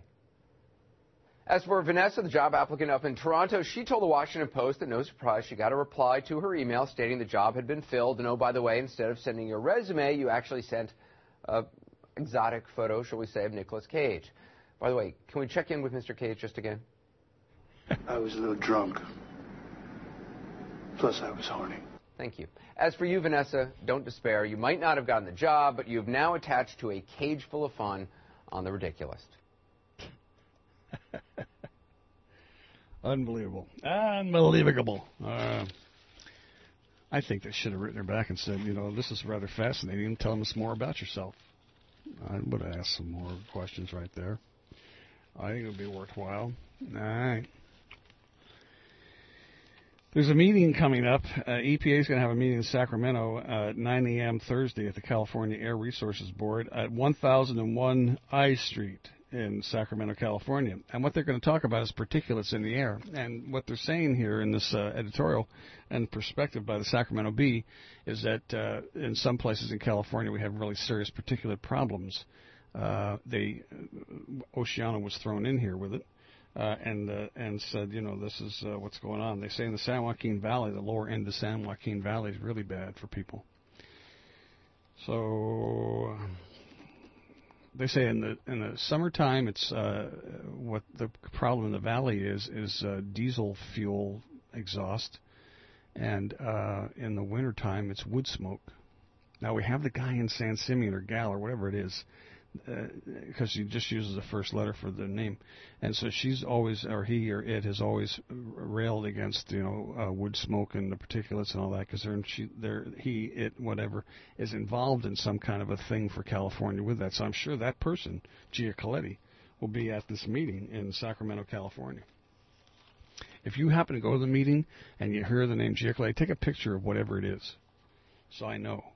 As for Vanessa, the job applicant up in Toronto, she told the Washington Post that no surprise, she got a reply to her email stating the job had been filled. And oh, by the way, instead of sending your resume, you actually sent an exotic photo, shall we say, of Nicolas Cage. By the way, can we check in with Mister Cage just again? I was a little drunk. Plus, I was horny. Thank you. As for you, Vanessa, don't despair. You might not have gotten the job, but you've now attached to a cage full of fun on the ridiculous. Unbelievable. Unbelievable. Uh, I think they should have written her back and said, you know, this is rather fascinating. Tell us more about yourself. I would have asked some more questions right there. I think it would be worthwhile. All right. There's a meeting coming up. Uh, E P A is going to have a meeting in Sacramento uh, at nine a.m. Thursday at the California Air Resources Board at one thousand one I Street in Sacramento, California. And what they're going to talk about is particulates in the air. And what they're saying here in this uh, editorial and perspective by the Sacramento Bee is that uh, in some places in California we have really serious particulate problems. Uh, they, Oceana was thrown in here with it. Uh, and uh, and said, you know, this is uh, what's going on. They say in the San Joaquin Valley, the lower end of San Joaquin Valley is really bad for people. So they say in the in the summertime, it's uh, what the problem in the valley is is uh, diesel fuel exhaust, and uh, in the wintertime, it's wood smoke. Now we have the guy in San Simeon or gal or whatever it is. Because uh, she just uses the first letter for the name, and so she's always, or he or it has always railed against, you know, uh, wood smoke and the particulates and all that, because they're, she, they're, he, it, whatever, is involved in some kind of a thing for California with that. So I'm sure that person, Giacoletti, will be at this meeting in Sacramento, California. If you happen to go to the meeting and you hear the name Giacoletti, take a picture of whatever it is, so I know.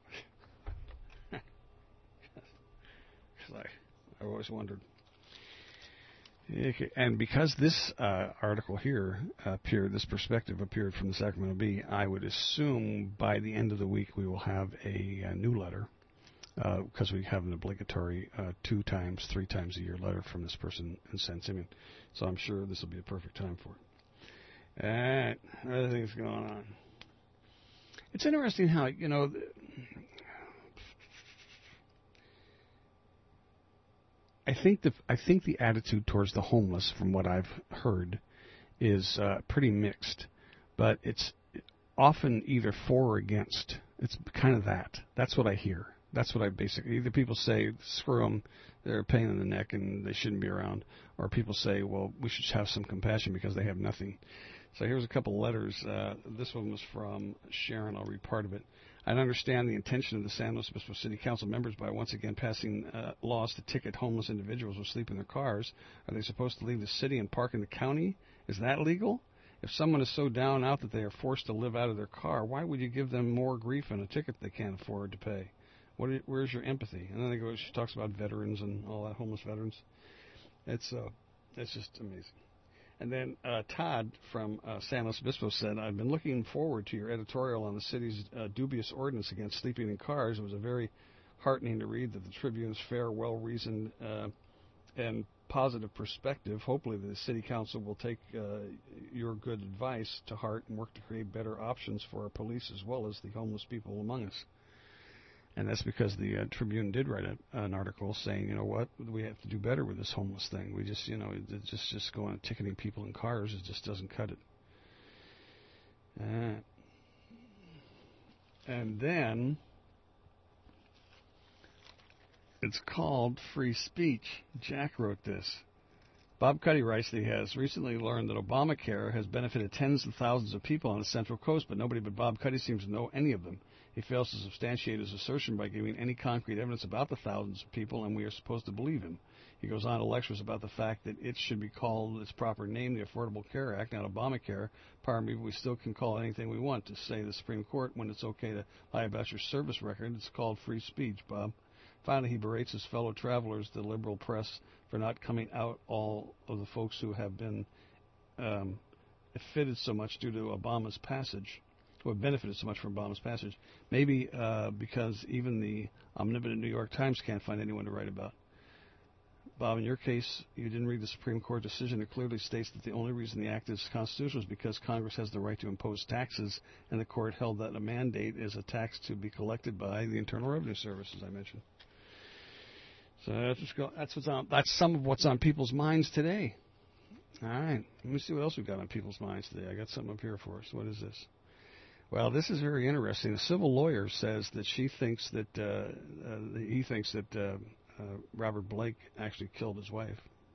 I, I always wondered. Okay. And because this uh, article here appeared, this perspective appeared from the Sacramento Bee, I would assume by the end of the week we will have a, a new letter, because uh, we have an obligatory uh, two times, three times a year letter from this person in San Simeon. So I'm sure this will be a perfect time for it. All right, other things going on. It's interesting how, you know, I think the I think the attitude towards the homeless, from what I've heard, is uh, pretty mixed, but it's often either for or against. It's kind of that. That's what I hear. That's what I basically, either people say, screw them, they're a pain in the neck and they shouldn't be around, or people say, well, we should have some compassion because they have nothing. So here's a couple letters. Uh, this one was from Sharon. I'll read part of it. I understand the intention of the San Luis Obispo City Council members by once again passing uh, laws to ticket homeless individuals who sleep in their cars. Are they supposed to leave the city and park in the county? Is that legal? If someone is so down out that they are forced to live out of their car, why would you give them more grief and a ticket they can't afford to pay? What? Are, where's your empathy? And then they go. She talks about veterans and all that, homeless veterans. It's uh, it's just amazing. And then uh, Todd from uh, San Luis Obispo said, I've been looking forward to your editorial on the city's uh, dubious ordinance against sleeping in cars. It was a very heartening to read that the Tribune's fair, well-reasoned, uh, and positive perspective. Hopefully the City Council will take uh, your good advice to heart and work to create better options for our police as well as the homeless people among us. And that's because the uh, Tribune did write a, an article saying, you know what, we have to do better with this homeless thing. We just, you know, it just just going and ticketing people in cars, it just doesn't cut it. Uh, and then it's called Free Speech. Jack wrote this. Bob Cuddy writes that he has recently learned that Obamacare has benefited tens of thousands of people on the Central Coast, but nobody but Bob Cuddy seems to know any of them. He fails to substantiate his assertion by giving any concrete evidence about the thousands of people, and we are supposed to believe him. He goes on to lectures about the fact that it should be called its proper name, the Affordable Care Act, not Obamacare. Pardon me, but we still can call it anything we want. To say the Supreme Court when it's okay to lie about your service record, it's called free speech, Bob. Finally, he berates his fellow travelers, the liberal press, for not coming out all of the folks who have been um, fitted so much due to Obama's passage, who have benefited so much from Obama's passage. Maybe uh, because even the omnipotent New York Times can't find anyone to write about. Bob, in your case, you didn't read the Supreme Court decision. It clearly states that the only reason the act is constitutional is because Congress has the right to impose taxes, and the court held that a mandate is a tax to be collected by the Internal Revenue Service, as I mentioned. So that's what's, go, that's, what's on, that's some of what's on people's minds today. All right, let me see what else we've got on people's minds today. I got something up here for us. What is this? Well, this is very interesting. A civil lawyer says that she thinks that uh, uh, he thinks that uh, uh, Robert Blake actually killed his wife,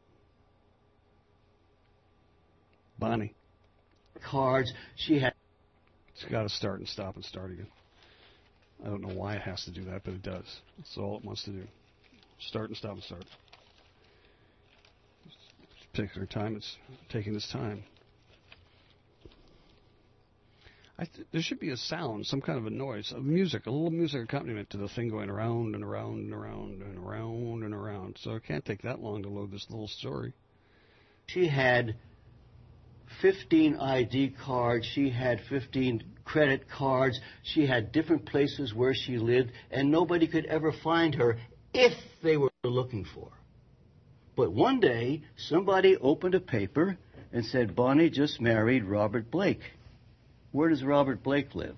Bonnie. Cards she had. It's got to start and stop and start again. I don't know why it has to do that, but it does. That's all it wants to do. Start and stop and start. It's particular time. It's taking its time. I th- there should be a sound, some kind of a noise, a music, a little music accompaniment to the thing going around and around and around and around and around. So it can't take that long to load this little story. She had fifteen I D cards. She had fifteen credit cards. She had different places where she lived, and nobody could ever find her if they were looking for her. But one day, somebody opened a paper and said, Bonnie just married Robert Blake. Where does Robert Blake live?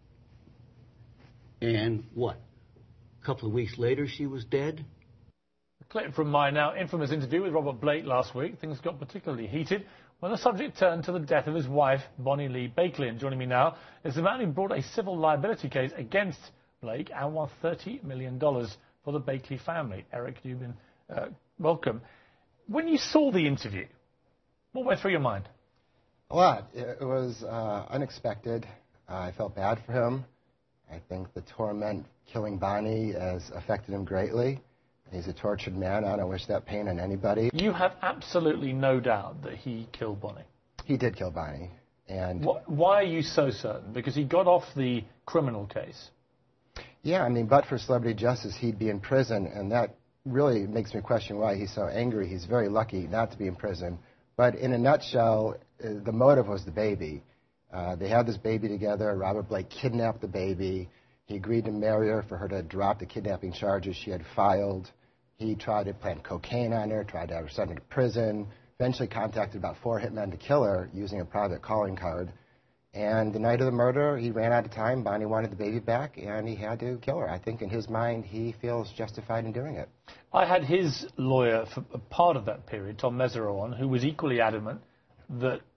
And what? A couple of weeks later, she was dead? A clip from my now infamous interview with Robert Blake last week. Things got particularly heated when the subject turned to the death of his wife, Bonnie Lee Bakley. And joining me now is the man who brought a civil liability case against Blake and won thirty million dollars for the Bakley family. Eric Dubin, uh, welcome. When you saw the interview, what went through your mind? A lot. It was uh, unexpected. Uh, I felt bad for him. I think the torment killing Bonnie has affected him greatly. He's a tortured man. I don't wish that pain on anybody. You have absolutely no doubt that he killed Bonnie. He did kill Bonnie. And Wh- why are you so certain? Because he got off the criminal case. Yeah, I mean, but for celebrity justice, he'd be in prison, and that really makes me question why he's so angry. He's very lucky not to be in prison. But in a nutshell, uh, the motive was the baby. Uh, they had this baby together. Robert Blake kidnapped the baby. He agreed to marry her for her to drop the kidnapping charges she had filed. He tried to plant cocaine on her, tried to have her sent her to prison, eventually contacted about four hitmen to kill her using a private calling card. And the night of the murder, he ran out of time. Bonnie wanted the baby back, and he had to kill her. I think in his mind, he feels justified in doing it. I had his lawyer for a part of that period, Tom Mesereau, on, who was equally adamant that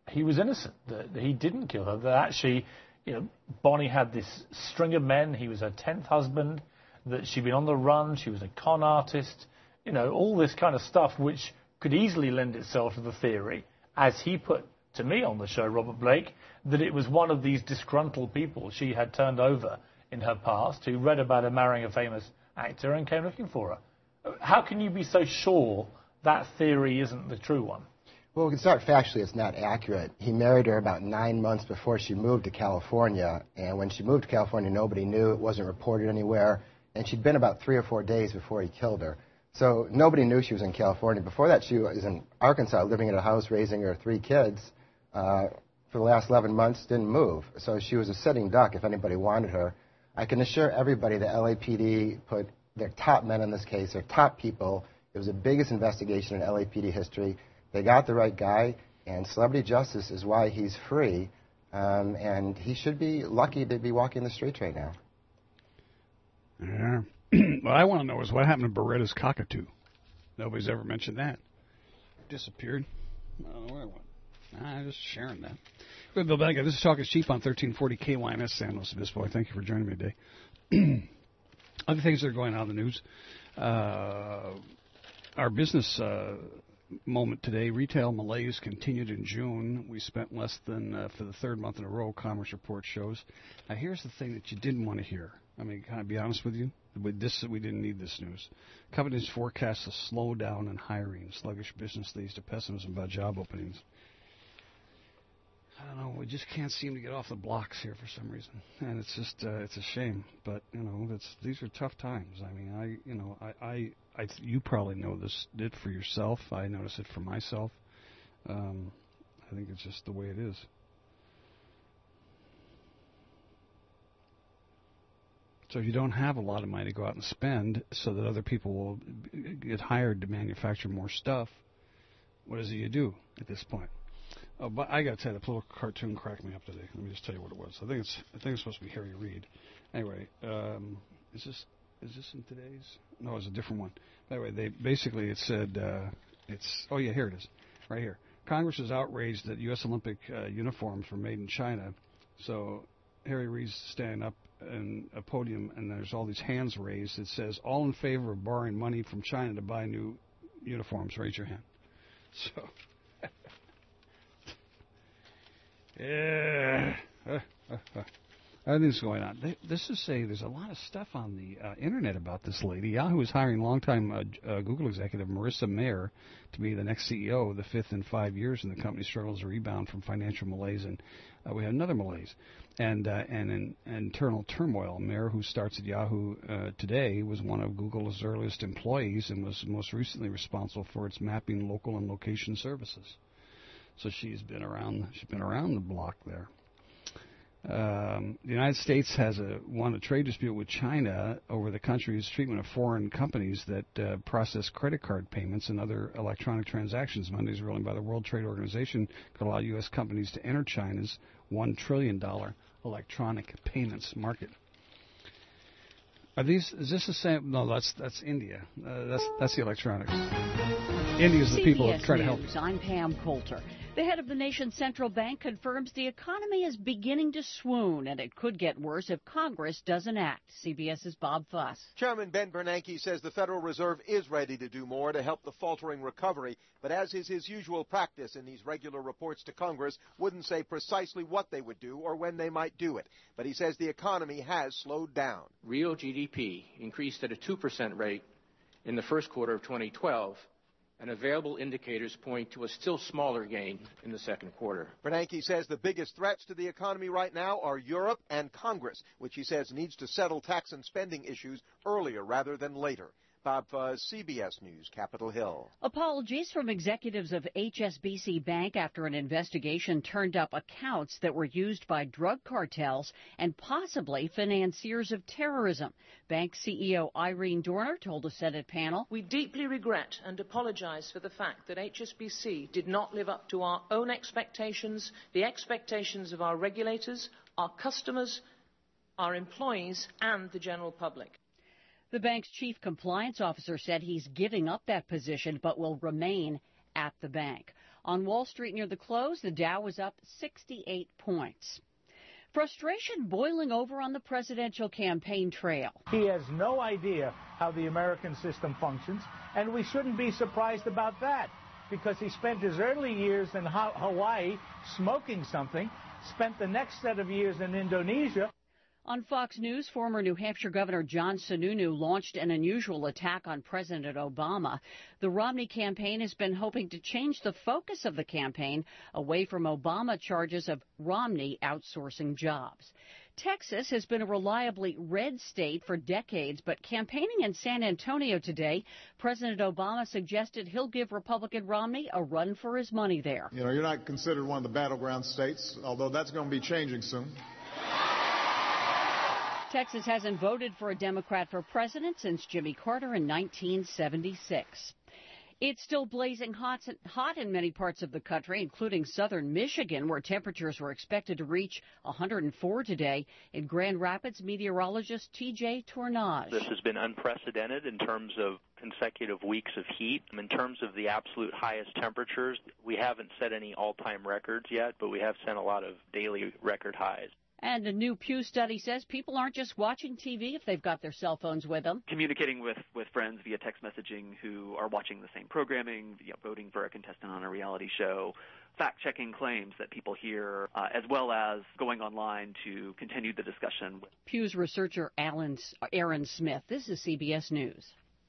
he was innocent, that he didn't kill her, that actually, you know, Bonnie had this string of men, he was her tenth husband, that she'd been on the run, she was a con artist, you know, all this kind of stuff which could easily lend itself to the theory, as he put to me on the show, Robert Blake, that it was one of these disgruntled people she had turned over in her past who read about her marrying a famous actor and came looking for her. How can you be so sure that theory isn't the true one? Well, we can start factually. It's not accurate. He married her about nine months before she moved to California, and when she moved to California, nobody knew. It wasn't reported anywhere, and she'd been about three or four days before he killed her. So nobody knew she was in California. Before that, she was in Arkansas, living in a house, raising her three kids. Uh, for the last eleven months, didn't move. So she was a sitting duck if anybody wanted her. I can assure everybody that L A P D put their top men in this case, their top people. It was the biggest investigation in L A P D history. They got the right guy, and celebrity justice is why he's free, um, and he should be lucky to be walking the streets right now. Yeah. What I want to know is what happened to Beretta's cockatoo. Nobody's ever mentioned that. Disappeared. I don't know where it went. I'm just sharing that. Good, Bill Bennigan. This is Talk is Cheap on thirteen forty K Y N S San Luis Obispo. Thank you for joining me today. Other things that are going on in the news. Uh, our business uh, moment today, retail malaise continued in June. We spent less than, uh, for the third month in a row, Commerce Report shows. Now, here's the thing that you didn't want to hear. I mean, can I be honest with you? With this, we didn't need this news. Companies forecast a slowdown in hiring, sluggish business leads to pessimism about job openings. I don't know. We just can't seem to get off the blocks here for some reason, and it's just uh, it's a shame. But you know, it's these are tough times. I mean, I you know, I, I, I you probably know this it for yourself. I notice it for myself. Um, I think it's just the way it is. So if you don't have a lot of money to go out and spend, so that other people will get hired to manufacture more stuff, what is it you do at this point? Oh, but I got to tell you, the political cartoon cracked me up today. Let me just tell you what it was. I think it's I think it's supposed to be Harry Reid. Anyway, um, is this is this in today's? No, it's a different one. Anyway, they basically it said uh, it's oh yeah, here it is, right here. Congress is outraged that U S Olympic uh, uniforms were made in China. So Harry Reid's standing up in a podium, and there's all these hands raised. It says, "All in favor of borrowing money from China to buy new uniforms, raise your hand." So. Yeah. Uh, uh, uh. Everything's going on. They, this is a, there's a lot of stuff on the uh, internet about this lady. Yahoo is hiring longtime uh, uh, Google executive Marissa Mayer to be the next C E O, the fifth in five years, and the company struggles to rebound from financial malaise. And uh, we had another malaise and uh, and an internal turmoil. Mayer, who starts at Yahoo uh, today, was one of Google's earliest employees and was most recently responsible for its mapping local and location services. So she's been around. She's been around the block there. Um, the United States has a won a trade dispute with China over the country's treatment of foreign companies that uh, process credit card payments and other electronic transactions. Monday's ruling by the World Trade Organization could allow U S companies to enter China's one trillion dollars electronic payments market. Are these? Is this the same? No, that's that's India. Uh, that's that's the electronics. India's the people that try to help you. I'm Pam Coulter. The head of the nation's central bank confirms the economy is beginning to swoon, and it could get worse if Congress doesn't act. CBS's Bob Fuss. Chairman Ben Bernanke says the Federal Reserve is ready to do more to help the faltering recovery, but as is his usual practice in these regular reports to Congress, wouldn't say precisely what they would do or when they might do it. But he says the economy has slowed down. Real G D P increased at a two percent rate in the first quarter of twenty twelve. And available indicators point to a still smaller gain in the second quarter. Bernanke says the biggest threats to the economy right now are Europe and Congress, which he says needs to settle tax and spending issues earlier rather than later. Bob Fuzz, C B S News, Capitol Hill. Apologies from executives of H S B C Bank after an investigation turned up accounts that were used by drug cartels and possibly financiers of terrorism. Bank C E O Irene Dorner told a Senate panel, "We deeply regret and apologize for the fact that H S B C did not live up to our own expectations, the expectations of our regulators, our customers, our employees, and the general public." The bank's chief compliance officer said he's giving up that position but will remain at the bank. On Wall Street near the close, the Dow was up sixty-eight points. Frustration boiling over on the presidential campaign trail. He has no idea how the American system functions, and we shouldn't be surprised about that, because he spent his early years in ha- Hawaii smoking something, spent the next set of years in Indonesia. On Fox News, former New Hampshire Governor John Sununu launched an unusual attack on President Obama. The Romney campaign has been hoping to change the focus of the campaign away from Obama charges of Romney outsourcing jobs. Texas has been a reliably red state for decades, but campaigning in San Antonio today, President Obama suggested he'll give Republican Romney a run for his money there. You know, you're not considered one of the battleground states, although that's going to be changing soon. Texas hasn't voted for a Democrat for president since Jimmy Carter in nineteen seventy-six. It's still blazing hot, hot in many parts of the country, including southern Michigan, where temperatures were expected to reach one hundred four today. In Grand Rapids, meteorologist T J Tornage. This has been unprecedented in terms of consecutive weeks of heat. In terms of the absolute highest temperatures, we haven't set any all-time records yet, but we have set a lot of daily record highs. And a new Pew study says people aren't just watching T V if they've got their cell phones with them. Communicating with, with friends via text messaging who are watching the same programming, via voting for a contestant on a reality show, fact-checking claims that people hear, uh, as well as going online to continue the discussion. Pew's researcher Alan, Aaron Smith. This is C B S News.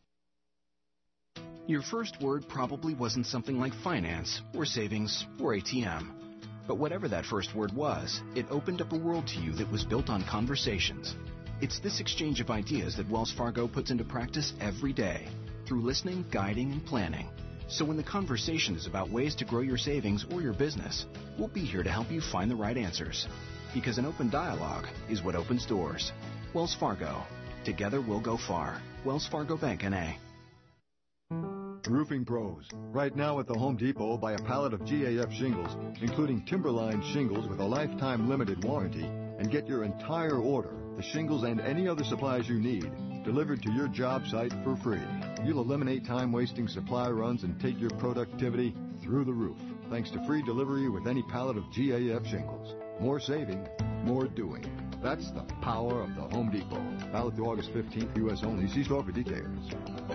Your first word probably wasn't something like finance or savings or A T M. But whatever that first word was, it opened up a world to you that was built on conversations. It's this exchange of ideas that Wells Fargo puts into practice every day through listening, guiding, and planning. So when the conversation is about ways to grow your savings or your business, we'll be here to help you find the right answers. Because an open dialogue is what opens doors. Wells Fargo. Together we'll go far. Wells Fargo Bank N A Roofing pros. Right now at the Home Depot, buy a pallet of G A F shingles, including Timberline shingles with a lifetime limited warranty, and get your entire order, the shingles and any other supplies you need, delivered to your job site for free. You'll eliminate time-wasting supply runs and take your productivity through the roof, thanks to free delivery with any pallet of G A F shingles. More saving, more doing. That's the power of the Home Depot. Valid through August fifteenth, U S only. See store for details.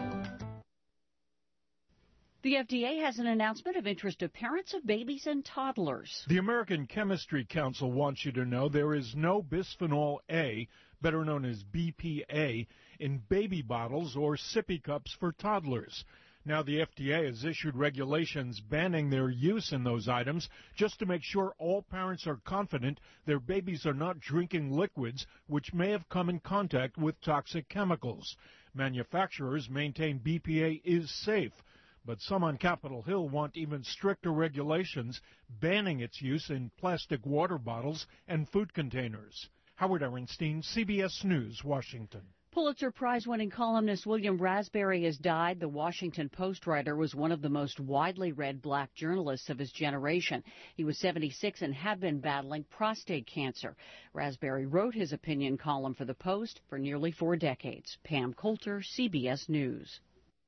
The F D A has an announcement of interest of parents of babies and toddlers. The American Chemistry Council wants you to know there is no bisphenol A, better known as B P A, in baby bottles or sippy cups for toddlers. Now, the F D A has issued regulations banning their use in those items just to make sure all parents are confident their babies are not drinking liquids which may have come in contact with toxic chemicals. Manufacturers maintain B P A is safe, but some on Capitol Hill want even stricter regulations banning its use in plastic water bottles and food containers. Howard Ehrenstein, C B S News, Washington. Pulitzer Prize-winning columnist William Raspberry has died. The Washington Post writer was one of the most widely read black journalists of his generation. He was seventy-six and had been battling prostate cancer. Raspberry wrote his opinion column for the Post for nearly four decades. Pam Coulter, C B S News.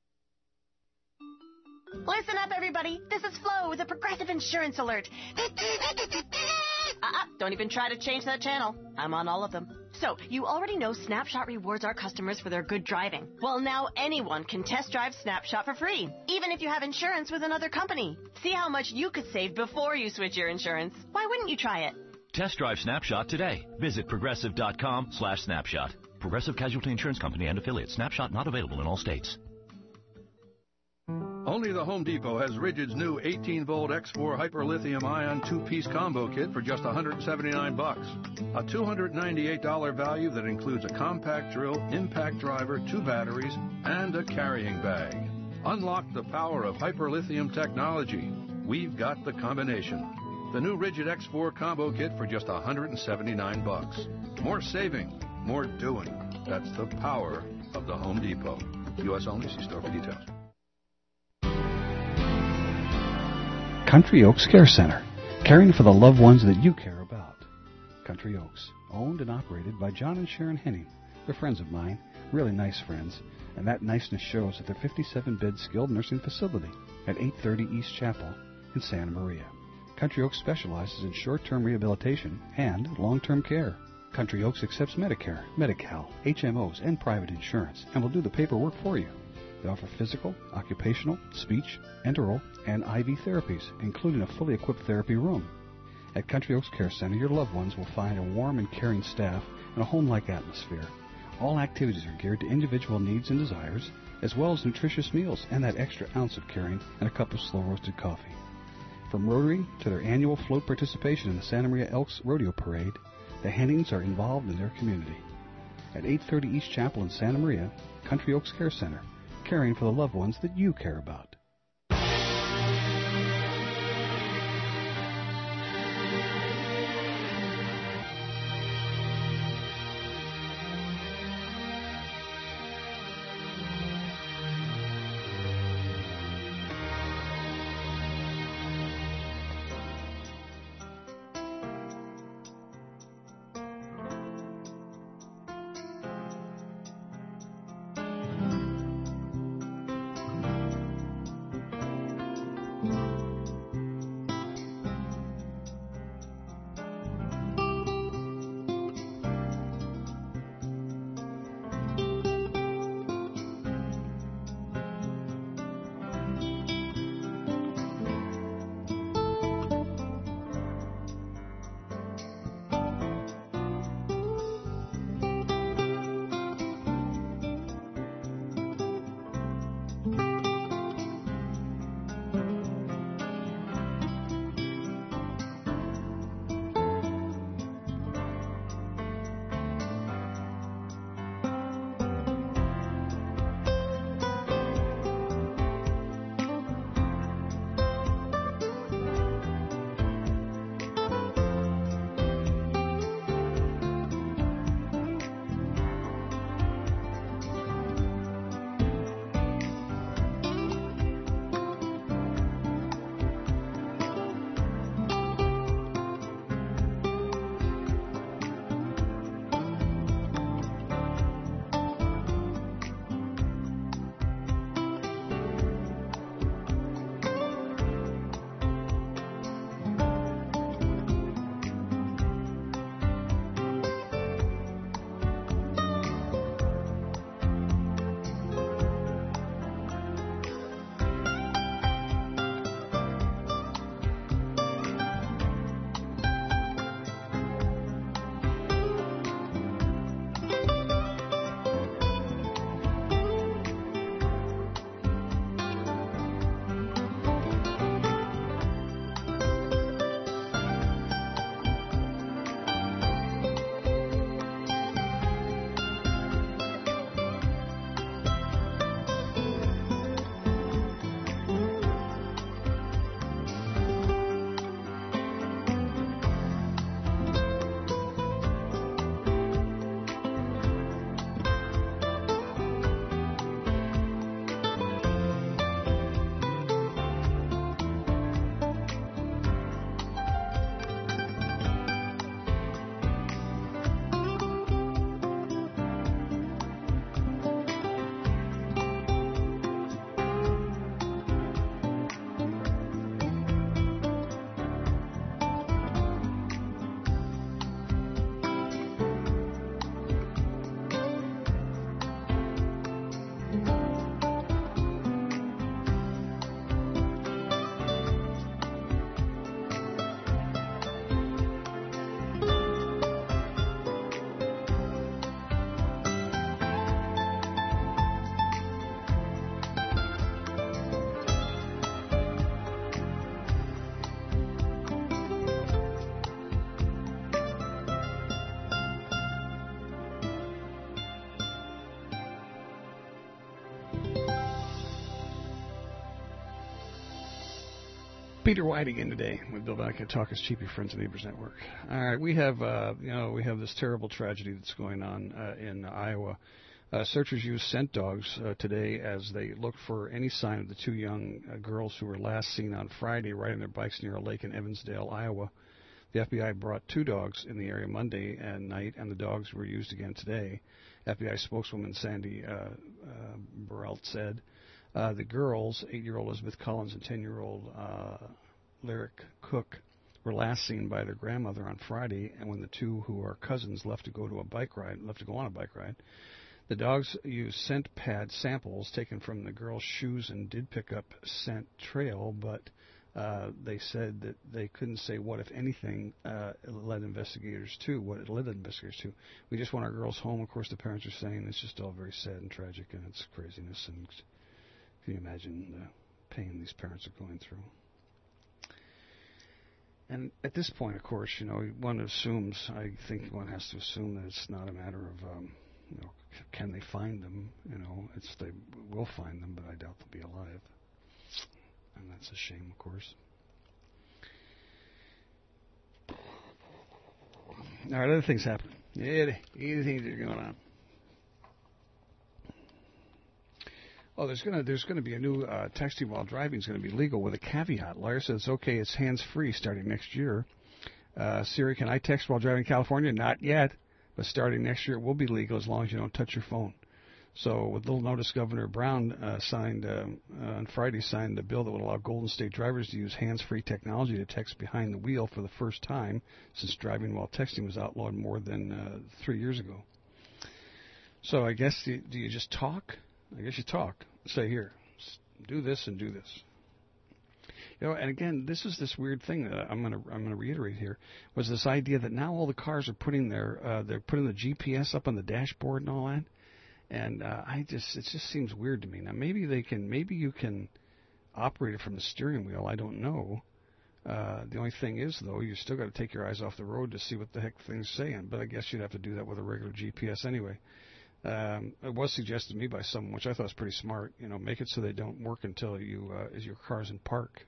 Listen up, everybody. This is Flo with a Progressive Insurance Alert. Uh-uh, don't even try to change that channel. I'm on all of them. So, you already know Snapshot rewards our customers for their good driving. Well, now anyone can test drive Snapshot for free, even if you have insurance with another company. See how much you could save before you switch your insurance. Why wouldn't you try it? Test drive Snapshot today. Visit progressive.com slash snapshot. Progressive Casualty Insurance Company and affiliates. Snapshot not available in all states. Only the Home Depot has Rigid's new eighteen volt X four Hyper-Lithium Ion two-piece combo kit for just one hundred seventy-nine bucks. A two hundred ninety-eight dollars value that includes a compact drill, impact driver, two batteries, and a carrying bag. Unlock the power of Hyper-Lithium technology. We've got the combination. The new Rigid X four combo kit for just one hundred seventy-nine bucks. More saving, more doing. That's the power of the Home Depot. U S only. See store for details. Country Oaks Care Center, caring for the loved ones that you care about. Country Oaks, owned and operated by John and Sharon Henning. They're friends of mine, really nice friends, and that niceness shows at their fifty-seven bed skilled nursing facility at eight thirty East Chapel in Santa Maria. Country Oaks specializes in short-term rehabilitation and long-term care. Country Oaks accepts Medicare, Medi-Cal, H M Os, and private insurance, and will do the paperwork for you. They offer physical, occupational, speech, enteral, and I V therapies, including a fully equipped therapy room. At Country Oaks Care Center, your loved ones will find a warm and caring staff and a home-like atmosphere. All activities are geared to individual needs and desires, as well as nutritious meals and that extra ounce of caring and a cup of slow-roasted coffee. From Rotary to their annual float participation in the Santa Maria Elks Rodeo Parade, the Hennings are involved in their community. At eight thirty East Chapel in Santa Maria, Country Oaks Care Center, caring for the loved ones that you care about. Peter White again today with Bill Valiquette, Talkers Cheapy, Friends and Neighbors Network. All right, we have uh, you know we have this terrible tragedy that's going on uh, in Iowa. Uh, searchers used scent dogs uh, today as they looked for any sign of the two young uh, girls who were last seen on Friday riding their bikes near a lake in Evansdale, Iowa. The F B I brought two dogs in the area Monday and night, and the dogs were used again today. F B I spokeswoman Sandy uh, uh, Burrell said uh, the girls, eight-year-old Elizabeth Collins and ten-year-old uh, Lyric Cook were last seen by their grandmother on Friday, and when the two, who are cousins, left to go to a bike ride, left to go on a bike ride, the dogs used scent pad samples taken from the girls' shoes and did pick up scent trail, but uh, they said that they couldn't say what, if anything, uh, led investigators to, what it led investigators to. We just want our girls home. Of course, the parents are saying it's just all very sad and tragic, and it's craziness, and can you imagine the pain these parents are going through? And at this point, of course, you know, one assumes, I think one has to assume that it's not a matter of, um, you know, can they find them? You know, it's they will find them, but I doubt they'll be alive. And that's a shame, of course. All right, other things happen. Yeah, other things are going on. Oh, there's gonna there's gonna be a new uh, texting while driving is gonna be legal with a caveat. Lawyer says it's okay, it's hands free starting next year. Uh, Siri, can I text while driving in California? Not yet, but starting next year it will be legal as long as you don't touch your phone. So, with little notice, Governor Brown uh, signed um, uh, on Friday signed a bill that would allow Golden State drivers to use hands-free technology to text behind the wheel for the first time since driving while texting was outlawed more than uh, three years ago. So, I guess do, do you just talk? I guess you talk. Say here, do this and do this. You know, and again, this is this weird thing that I'm going to I'm going to reiterate here was this idea that now all the cars are putting their uh, they're putting the G P S up on the dashboard and all that, and uh, I just it just seems weird to me. Now maybe they can maybe you can operate it from the steering wheel. I don't know. Uh, the only thing is though, you still got to take your eyes off the road to see what the heck the thing's saying. But I guess you'd have to do that with a regular G P S anyway. Um, it was suggested to me by someone, which I thought was pretty smart. You know, make it so they don't work until you uh, as your car's in park.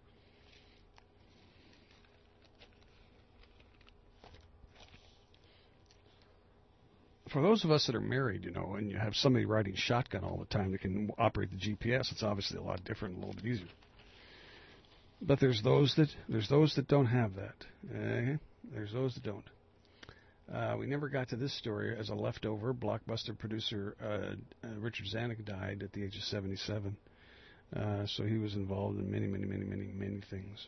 For those of us that are married, you know, and you have somebody riding shotgun all the time that can operate the G P S, it's obviously a lot different, a little bit easier. But there's those that there's those that don't have that. Uh, there's those that don't. Uh, we never got to this story. As a leftover, blockbuster producer uh, uh, Richard Zanuck died at the age of seventy-seven. Uh, so he was involved in many, many, many, many, many things.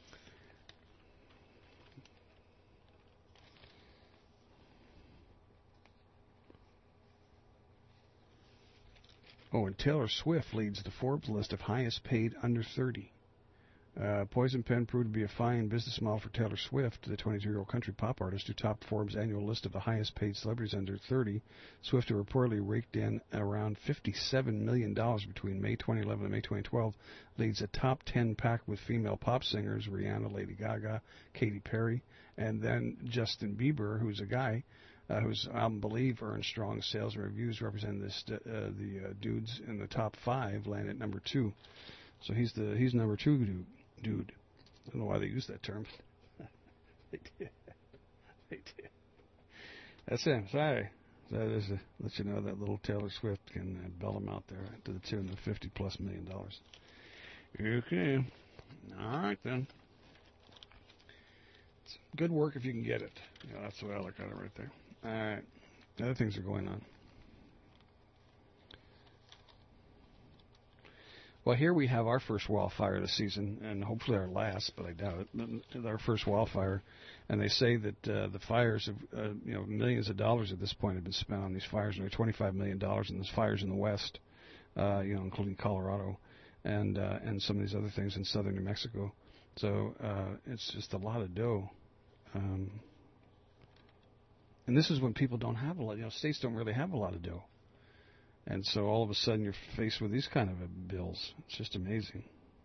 Oh, and Taylor Swift leads the Forbes list of highest paid under thirty. Uh, Poison Pen proved to be a fine business model for Taylor Swift, the twenty-two-year-old country pop artist who topped Forbes' annual list of the highest-paid celebrities under thirty. Swift, who reportedly raked in around fifty-seven million dollars between May twenty eleven and May twenty twelve, leads a top ten pack with female pop singers Rihanna, Lady Gaga, Katy Perry, and then Justin Bieber, who's a guy uh, whose album Believe earned strong sales and reviews, representing this, uh, the uh, dudes in the top five, landed at number two. So he's the he's number two dude. Dude, I don't know why they use that term. They did. They did. That's him. Sorry. That is to let you know that little Taylor Swift can uh, belt him out there to the tune of fifty-plus million dollars. Okay. All right, then. It's good work if you can get it. Yeah, that's the way I look at it right there. All right. Other things are going on. Well, here we have our first wildfire of the season, and hopefully our last, but I doubt it. Our first wildfire, and they say that uh, the fires have, uh, you know, millions of dollars at this point have been spent on these fires. Nearly twenty-five million dollars in these fires in the west, uh, you know, including Colorado, and uh, and some of these other things in southern New Mexico. So uh, it's just a lot of dough. Um, and this is when people don't have a lot. You know, states don't really have a lot of dough. And so all of a sudden you're faced with these kind of bills. It's just amazing.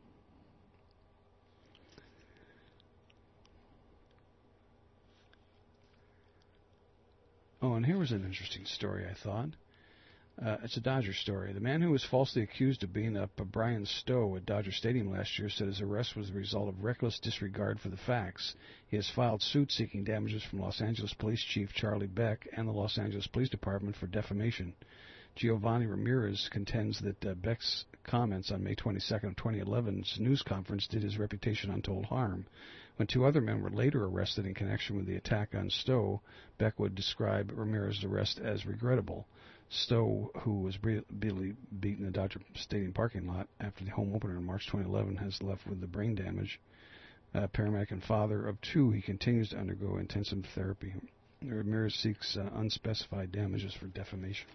Oh, and here was an interesting story, I thought. Uh, it's a Dodger story. The man who was falsely accused of beating up Brian Stowe at Dodger Stadium last year said his arrest was the result of reckless disregard for the facts. He has filed suit seeking damages from Los Angeles Police Chief Charlie Beck and the Los Angeles Police Department for defamation. Giovanni Ramirez contends that uh, Beck's comments on May twenty-second of twenty eleven's news conference did his reputation untold harm. When two other men were later arrested in connection with the attack on Stowe, Beck would describe Ramirez's arrest as regrettable. Stowe, who was brutally beaten in the Dodger Stadium parking lot after the home opener in March twenty eleven, has left with the brain damage. Uh, paramedic and father of two, he continues to undergo intensive therapy. Ramirez seeks uh, unspecified damages for defamation,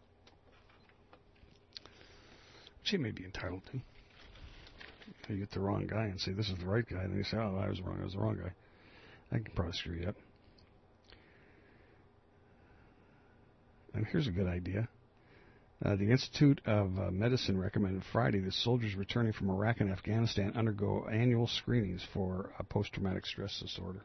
which he may be entitled to. You get the wrong guy and say, this is the right guy, and then you say, oh, I was wrong, I was the wrong guy. I can probably screw you up. And here's a good idea. Uh, the Institute of uh, Medicine recommended Friday that soldiers returning from Iraq and Afghanistan undergo annual screenings for uh, post-traumatic stress disorder.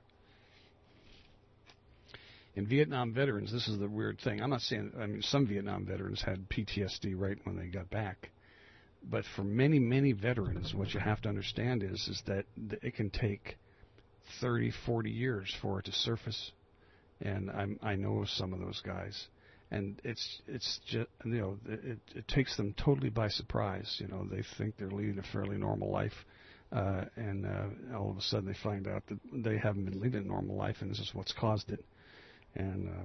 In Vietnam veterans, this is the weird thing. I'm not saying, I mean, some Vietnam veterans had P T S D right when they got back. But for many, many veterans, what you have to understand is, is that it can take thirty, forty years for it to surface. And I'm, I know some of those guys. And it's it's just, you know, it, it takes them totally by surprise. You know, they think they're leading a fairly normal life, uh, and uh, all of a sudden they find out that they haven't been leading a normal life, and this is what's caused it. And um,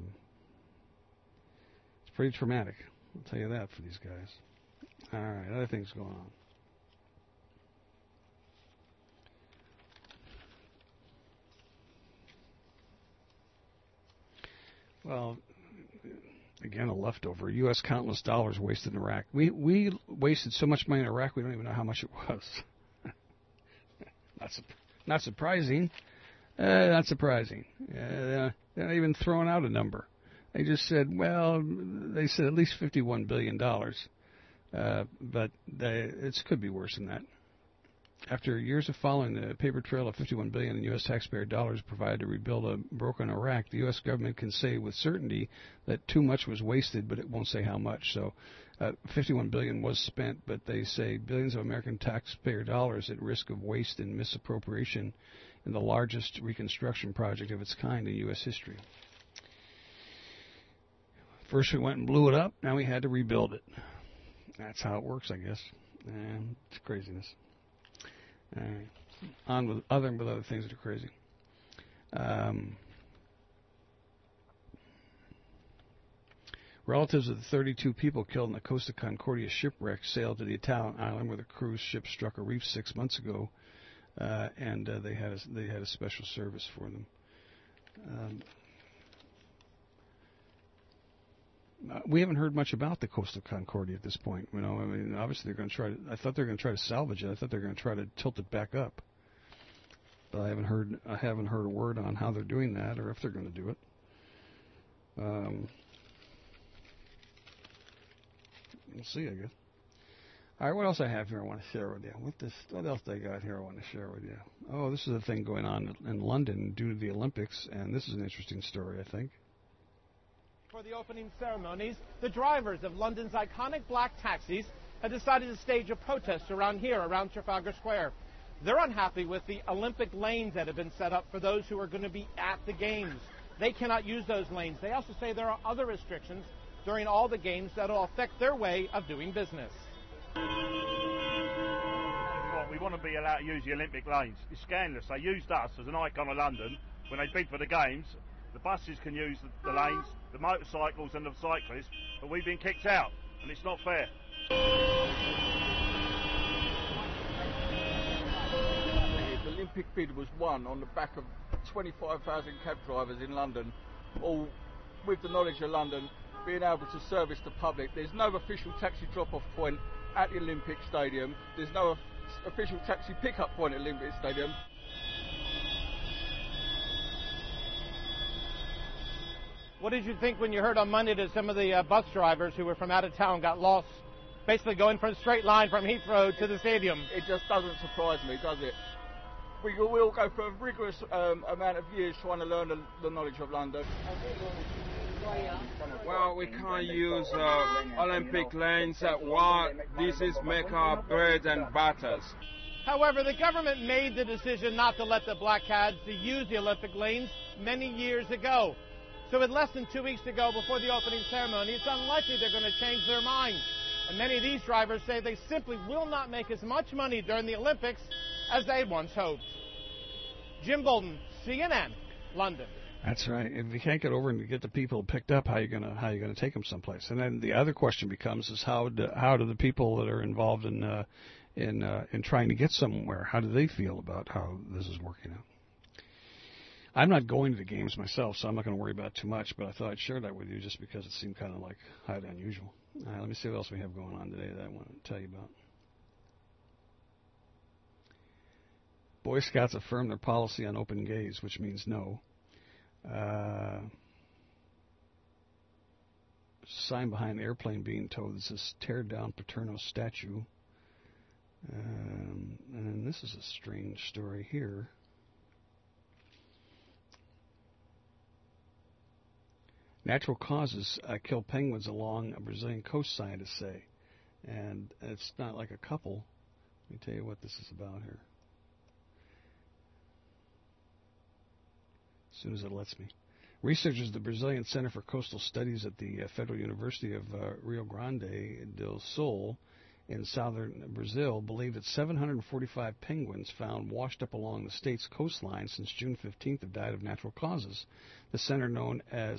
it's pretty traumatic, I'll tell you that, for these guys. All right, other things going on. Well, again, a leftover. U S countless dollars wasted in Iraq. We we wasted so much money in Iraq, we don't even know how much it was. not, su- not surprising. Uh, not surprising. Uh, they're not even throwing out a number. They just said, well, they said at least fifty-one billion dollars. Uh, but they, it could be worse than that. After years of following the paper trail of fifty-one billion dollars in U S taxpayer dollars provided to rebuild a broken Iraq, the U S government can say with certainty that too much was wasted, but it won't say how much. So uh, fifty-one billion dollars was spent, but they say billions of American taxpayer dollars at risk of waste and misappropriation in the largest reconstruction project of its kind in U S history. First we went and blew it up, now we had to rebuild it. That's how it works, I guess. And it's craziness. Uh, on with other with other things that are crazy. Um, relatives of the thirty-two people killed in the Costa Concordia shipwreck sailed to the Italian island where the cruise ship struck a reef six months ago, uh, and uh, they had a, they had a special service for them. Um, Uh, we haven't heard much about the Coastal Concordia at this point. You know, I mean, obviously they're going to try to. I thought they were going to try to salvage it. I thought they were going to try to tilt it back up. But I haven't heard. I haven't heard a word on how they're doing that or if they're going to do it. Um, we'll see, I guess. All right, what else I have here I want to share with you? What this? What else they got here I want to share with you? Oh, this is a thing going on in London due to the Olympics, and this is an interesting story, I think. For the opening ceremonies, the drivers of London's iconic black taxis have decided to stage a protest around here, around Trafalgar Square. They're unhappy with the Olympic lanes that have been set up for those who are going to be at the games. They cannot use those lanes. They also say there are other restrictions during all the games that will affect their way of doing business. We want to be allowed to use the Olympic lanes. It's scandalous. They used us as an icon of London when they bid for the games. The buses can use the, the lanes, the motorcycles and the cyclists, but we've been kicked out, and it's not fair. The Olympic bid was won on the back of twenty-five thousand cab drivers in London, all with the knowledge of London, being able to service the public. There's no official taxi drop-off point at the Olympic Stadium. There's no official taxi pick-up point at Olympic Stadium. What did you think when you heard on Monday that some of the uh, bus drivers who were from out of town got lost, basically going from a straight line from Heathrow to the stadium? It just doesn't surprise me, does it? We will go for a rigorous um, amount of years trying to learn the, the knowledge of London. Well, we can't use uh, Olympic lanes at what this is make our bread and butters. However, the government made the decision not to let the black cabs use the Olympic lanes many years ago. So with less than two weeks to go before the opening ceremony, it's unlikely they're going to change their mind. And many of these drivers say they simply will not make as much money during the Olympics as they once hoped. Jim Bolton, C N N, London. That's right. If you can't get over and get the people picked up, how are you going to how are you going to take them someplace? And then the other question becomes is how do, how do the people that are involved in uh, in uh, in trying to get somewhere. How do they feel about how this is working out? I'm not going to the games myself, so I'm not going to worry about it too much, but I thought I'd share that with you just because it seemed kind of like highly unusual. All right, let me see what else we have going on today that I want to tell you about. Boy Scouts affirm their policy on open gaze, which means no. Uh, sign behind an airplane being towed that says tear down Paterno statue. Um, and this is a strange story here. Natural causes uh, kill penguins along a Brazilian coast, scientists say. And it's not like a couple. Let me tell you what this is about here. As soon as it lets me. Researchers at the Brazilian Center for Coastal Studies at the uh, Federal University of uh, Rio Grande do Sul in southern Brazil believe that seven hundred forty-five penguins found washed up along the state's coastline since June fifteenth have died of natural causes. The center, known as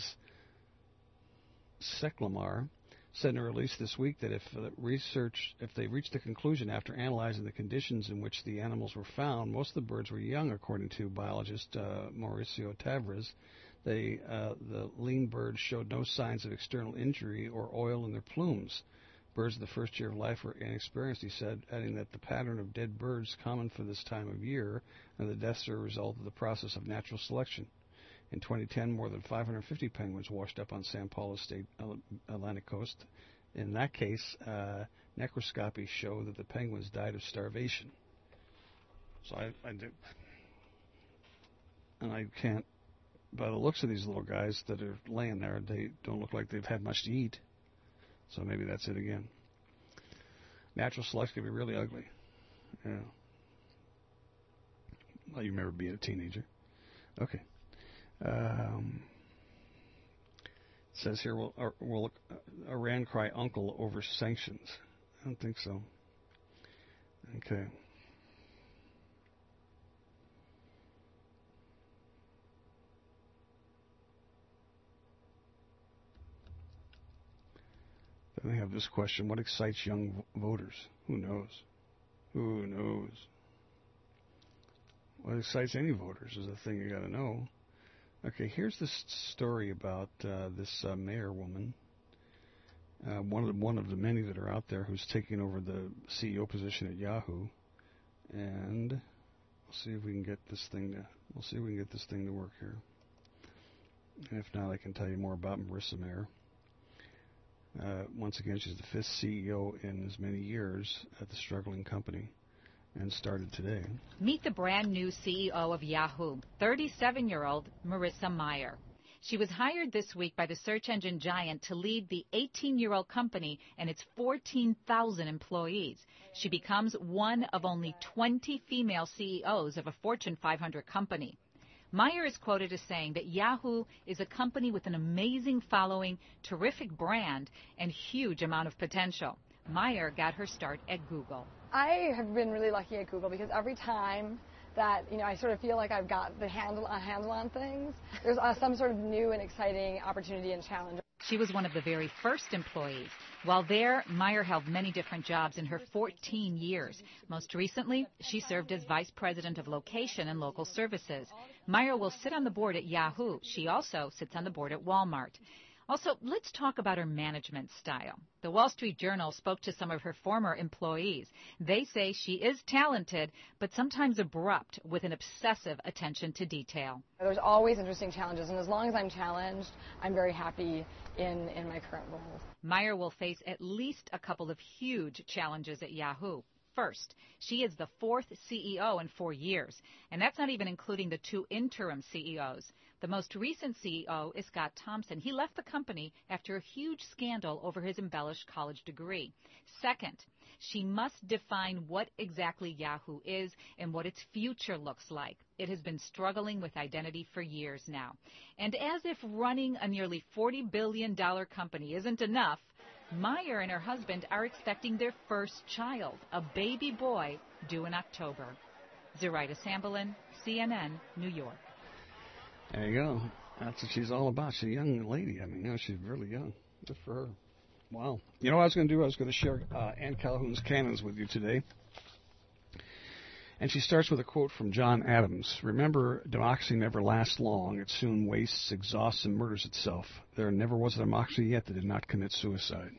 Seclamar, said in a release this week that if uh, research, if they reached the conclusion after analyzing the conditions in which the animals were found, most of the birds were young, according to biologist uh, Mauricio Tavares. They, uh, the lean birds showed no signs of external injury or oil in their plumes. Birds of the first year of life were inexperienced, he said, adding that the pattern of dead birds common for this time of year and the deaths are a result of the process of natural selection. In twenty ten, more than five hundred fifty penguins washed up on São Paulo State Atlantic coast. In that case, uh, necroscopy showed that the penguins died of starvation. So I, I do, and I can't, by the looks of these little guys that are laying there, they don't look like they've had much to eat. So maybe that's it again. Natural selection can be really ugly. Yeah. Well, you remember being a teenager. Okay. Um, it says here, will, will Iran cry uncle over sanctions? I don't think so. Okay. Then they have this question: what excites young voters? Who knows? Who knows? What excites any voters is the thing you got to know. Okay, here's this story about uh, this uh, mayor woman, uh, one of the, one of the many that are out there who's taking over the C E O position at Yahoo, and we'll see if we can get this thing to we'll see if we can get this thing to work here. And if not, I can tell you more about Marissa Mayer. Uh, once again, she's the fifth C E O in as many years at the struggling company, and started today. Meet the brand new C E O of Yahoo, thirty-seven-year-old Marissa Mayer. She was hired this week by the search engine giant to lead the eighteen-year-old company and its fourteen thousand employees. She becomes one of only twenty female C E Os of a Fortune five hundred company. Mayer is quoted as saying that Yahoo is a company with an amazing following, terrific brand, and huge amount of potential. Mayer got her start at Google. I have been really lucky at Google because every time that, you know, I sort of feel like I've got the handle, a handle on things, there's uh, some sort of new and exciting opportunity and challenge. She was one of the very first employees. While there, Mayer held many different jobs in her fourteen years. Most recently, she served as Vice President of Location and Local Services. Mayer will sit on the board at Yahoo. She also sits on the board at Walmart. Also, let's talk about her management style. The Wall Street Journal spoke to some of her former employees. They say she is talented, but sometimes abrupt, with an obsessive attention to detail. There's always interesting challenges, and as long as I'm challenged, I'm very happy in, in my current role. Mayer will face at least a couple of huge challenges at Yahoo. First, she is the fourth C E O in four years, and that's not even including the two interim C E Os. The most recent C E O is Scott Thompson. He left the company after a huge scandal over his embellished college degree. Second, she must define what exactly Yahoo is and what its future looks like. It has been struggling with identity for years now. And as if running a nearly forty billion dollars company isn't enough, Mayer and her husband are expecting their first child, a baby boy, due in October. Zoraida Samberlin, C N N, New York. There you go. That's what she's all about. She's a young lady. I mean, you know, she's really young. Good for her. Wow. You know what I was going to do? I was going to share uh, Anne Calhoun's canons with you today. And she starts with a quote from John Adams. Remember, democracy never lasts long. It soon wastes, exhausts, and murders itself. There never was a democracy yet that did not commit suicide.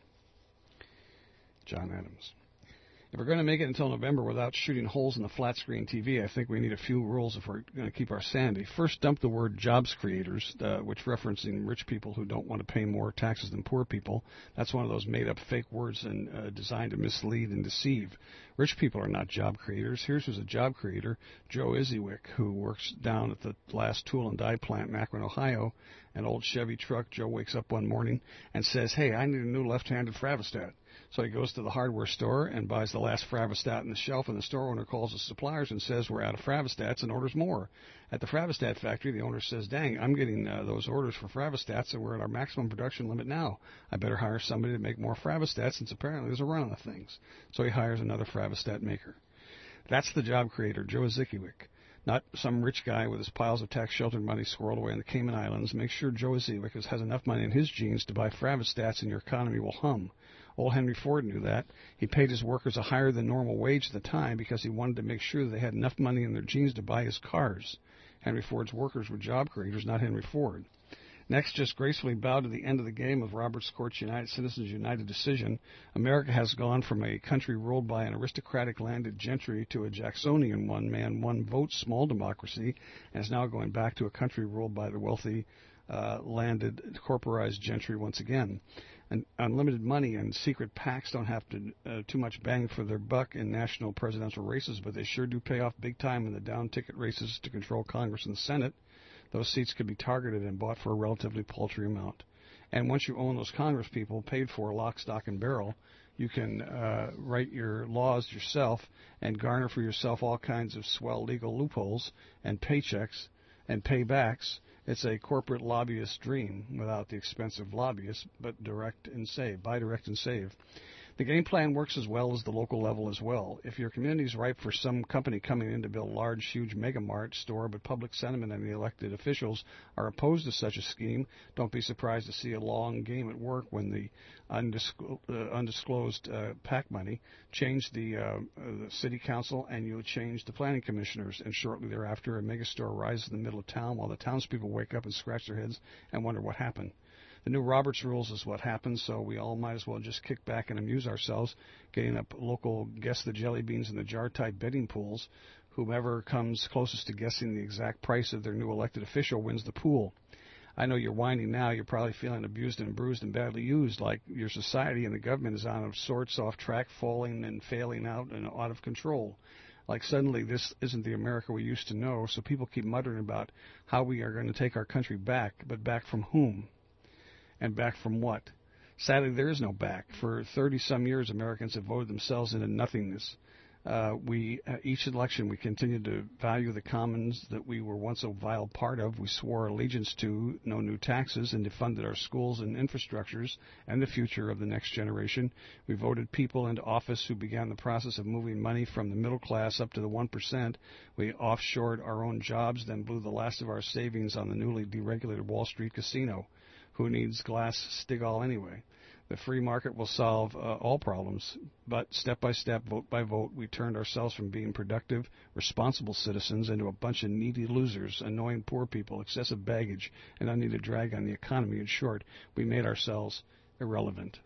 John Adams. If we're going to make it until November without shooting holes in the flat-screen T V, I think we need a few rules if we're going to keep our sanity. First, dump the word jobs creators, uh, which referencing rich people who don't want to pay more taxes than poor people. That's one of those made-up fake words and uh, designed to mislead and deceive. Rich people are not job creators. Here's who's a job creator, Joe Isiwick, who works down at the last tool and die plant in Akron, Ohio, an old Chevy truck. Joe wakes up one morning and says, hey, I need a new left-handed Fravostat. So he goes to the hardware store and buys the last Fravostat on the shelf, and the store owner calls the suppliers and says, we're out of Fravostats, and orders more. At the Fravostat factory, the owner says, dang, I'm getting uh, those orders for Fravostats, and we're at our maximum production limit now. I better hire somebody to make more Fravostats, since apparently there's a run on the things. So he hires another Fravostat maker. That's the job creator, Joe Isiwick. Not some rich guy with his piles of tax-sheltered money squirreled away in the Cayman Islands. Make sure Joe Isiwick has enough money in his jeans to buy Fravostats, and your economy will hum. Old Henry Ford knew that. He paid his workers a higher than normal wage at the time because he wanted to make sure they had enough money in their jeans to buy his cars. Henry Ford's workers were job creators, not Henry Ford. Next, just gracefully bow to the end of the game of Roberts Court's United Citizens United decision. America has gone from a country ruled by an aristocratic landed gentry to a Jacksonian one-man, one-vote small democracy, and is now going back to a country ruled by the wealthy, uh, landed, corporized gentry once again. And unlimited money and secret PACs don't have to uh, too much bang for their buck in national presidential races, but they sure do pay off big time in the down-ticket races to control Congress and the Senate. Those seats could be targeted and bought for a relatively paltry amount. And once you own those Congress people, paid for lock, stock, and barrel, you can uh, write your laws yourself and garner for yourself all kinds of swell legal loopholes and paychecks and paybacks. It's a corporate lobbyist dream without the expensive lobbyists, but direct and save. Buy, direct, and save. The game plan works as well as the local level as well. If your community is ripe for some company coming in to build a large, huge mega mart store, but public sentiment and the elected officials are opposed to such a scheme, don't be surprised to see a long game at work when the undisclosed, uh, undisclosed uh, PAC money changed the, uh, uh, the city council and you change the planning commissioners, and shortly thereafter a mega store rises in the middle of town while the townspeople wake up and scratch their heads and wonder what happened. The new Roberts rules is what happens, so we all might as well just kick back and amuse ourselves, getting up local guess the jelly beans in the jar type betting pools. Whomever comes closest to guessing the exact price of their new elected official wins the pool. I know you're whining now. You're probably feeling abused and bruised and badly used, like your society and the government is on of sorts off track, falling and failing out and out of control. Like suddenly this isn't the America we used to know, so people keep muttering about how we are going to take our country back, but back from whom? And back from what? Sadly, there is no back. For thirty-some years, Americans have voted themselves into nothingness. Uh, we, uh, each election, we continue to value the commons that we were once a vile part of. We swore allegiance to no new taxes and defunded our schools and infrastructures and the future of the next generation. We voted people into office who began the process of moving money from the middle class up to the one percent. We offshored our own jobs, then blew the last of our savings on the newly deregulated Wall Street casino. Who needs Glass-Steagall anyway? The free market will solve uh, all problems, but step by step, vote by vote, we turned ourselves from being productive, responsible citizens into a bunch of needy losers, annoying poor people, excessive baggage, and unneeded drag on the economy. In short, we made ourselves irrelevant.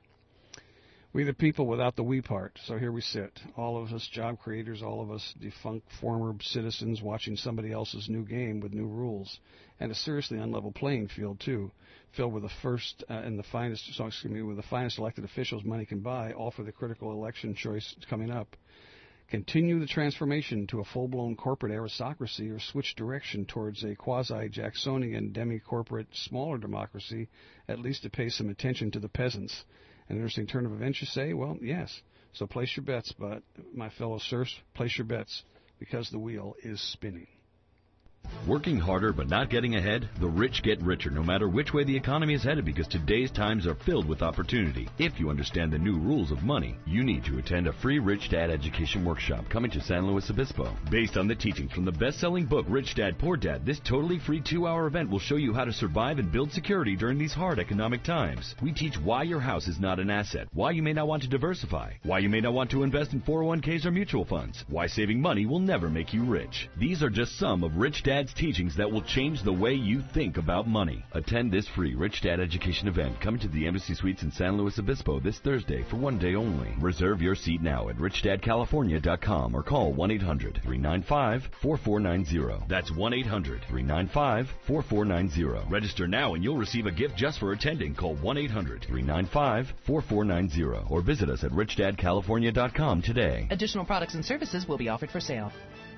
We the people without the we part. So here we sit, all of us job creators, all of us defunct former citizens watching somebody else's new game with new rules, and a seriously unlevel playing field too, filled with the first uh, and the finest, so excuse me, with the finest elected officials money can buy, all for the critical election choice coming up. Continue the transformation to a full-blown corporate aristocracy, or switch direction towards a quasi-Jacksonian demi-corporate smaller democracy, at least to pay some attention to the peasants. An interesting turn of events, you say? Well, yes. So place your bets, but my fellow serfs, place your bets, because the wheel is spinning. Working harder but not getting ahead? The rich get richer no matter which way the economy is headed, because today's times are filled with opportunity. If you understand the new rules of money, you need to attend a free Rich Dad education workshop coming to San Luis Obispo. Based on the teachings from the best-selling book Rich Dad, Poor Dad, this totally free two-hour event will show you how to survive and build security during these hard economic times. We teach why your house is not an asset, why you may not want to diversify, why you may not want to invest in four oh one k's or mutual funds, why saving money will never make you rich. These are just some of Rich Dad's teachings that will change the way you think about money. Attend this free Rich Dad education event coming to the Embassy Suites in San Luis Obispo this Thursday for one day only. Reserve your seat now at rich dad california dot com or call one eight hundred, three nine five, four four nine zero. That's one eight hundred, three nine five, four four nine zero. Register now and you'll receive a gift just for attending. Call one eight hundred, three nine five, four four nine zero or visit us at rich dad california dot com today. Additional products and services will be offered for sale.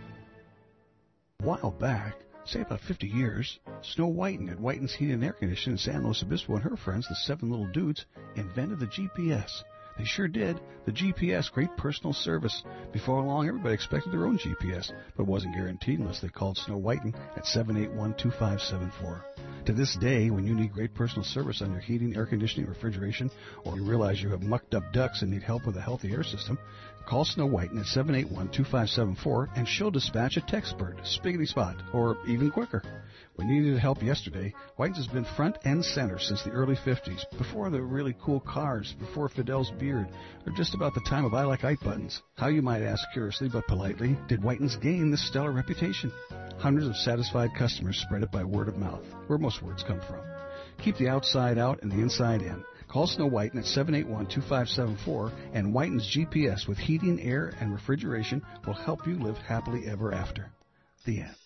A while back, say about fifty years, Snow Whiten at Whiten's Heating and Air Conditioning in San Luis Obispo and her friends, the Seven Little Dudes, invented the G P S. They sure did. The G P S, great personal service. Before long, everybody expected their own G P S, but wasn't guaranteed unless they called Snow Whiten at seven eight one, two five seven four. To this day, when you need great personal service on your heating, air conditioning, refrigeration, or you realize you have mucked up ducts and need help with a healthy air system, call Snow Whiten at seven eight one, two five seven four and she'll dispatch a TechSpert, Spiggity Spot, or even quicker. When you needed help yesterday, Whiten's has been front and center since the early fifties, before the really cool cars, before Fidel's beard, or just about the time of I Like Ike buttons. How, you might ask curiously but politely, did Whiten's gain this stellar reputation? Hundreds of satisfied customers spread it by word of mouth, where most words come from. Keep the outside out and the inside in. Call Snow Whiten at seven eight one, two five seven four, and Whiten's G P S with heating, air, and refrigeration will help you live happily ever after. The end.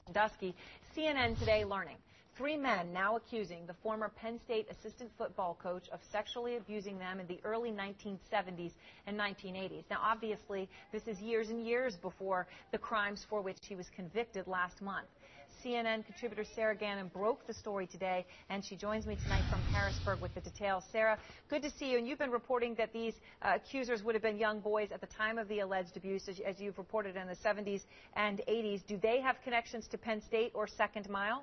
Dusky. C N N today learning. Three men now accusing the former Penn State assistant football coach of sexually abusing them in the early nineteen seventies and nineteen eighties. Now, obviously, this is years and years before the crimes for which he was convicted last month. C N N contributor Sarah Gannon broke the story today, and she joins me tonight from Harrisburg with the details. Sarah, good to see you. And you've been reporting that these uh, accusers would have been young boys at the time of the alleged abuse, as, as you've reported in the seventies and eighties. Do they have connections to Penn State or Second Mile?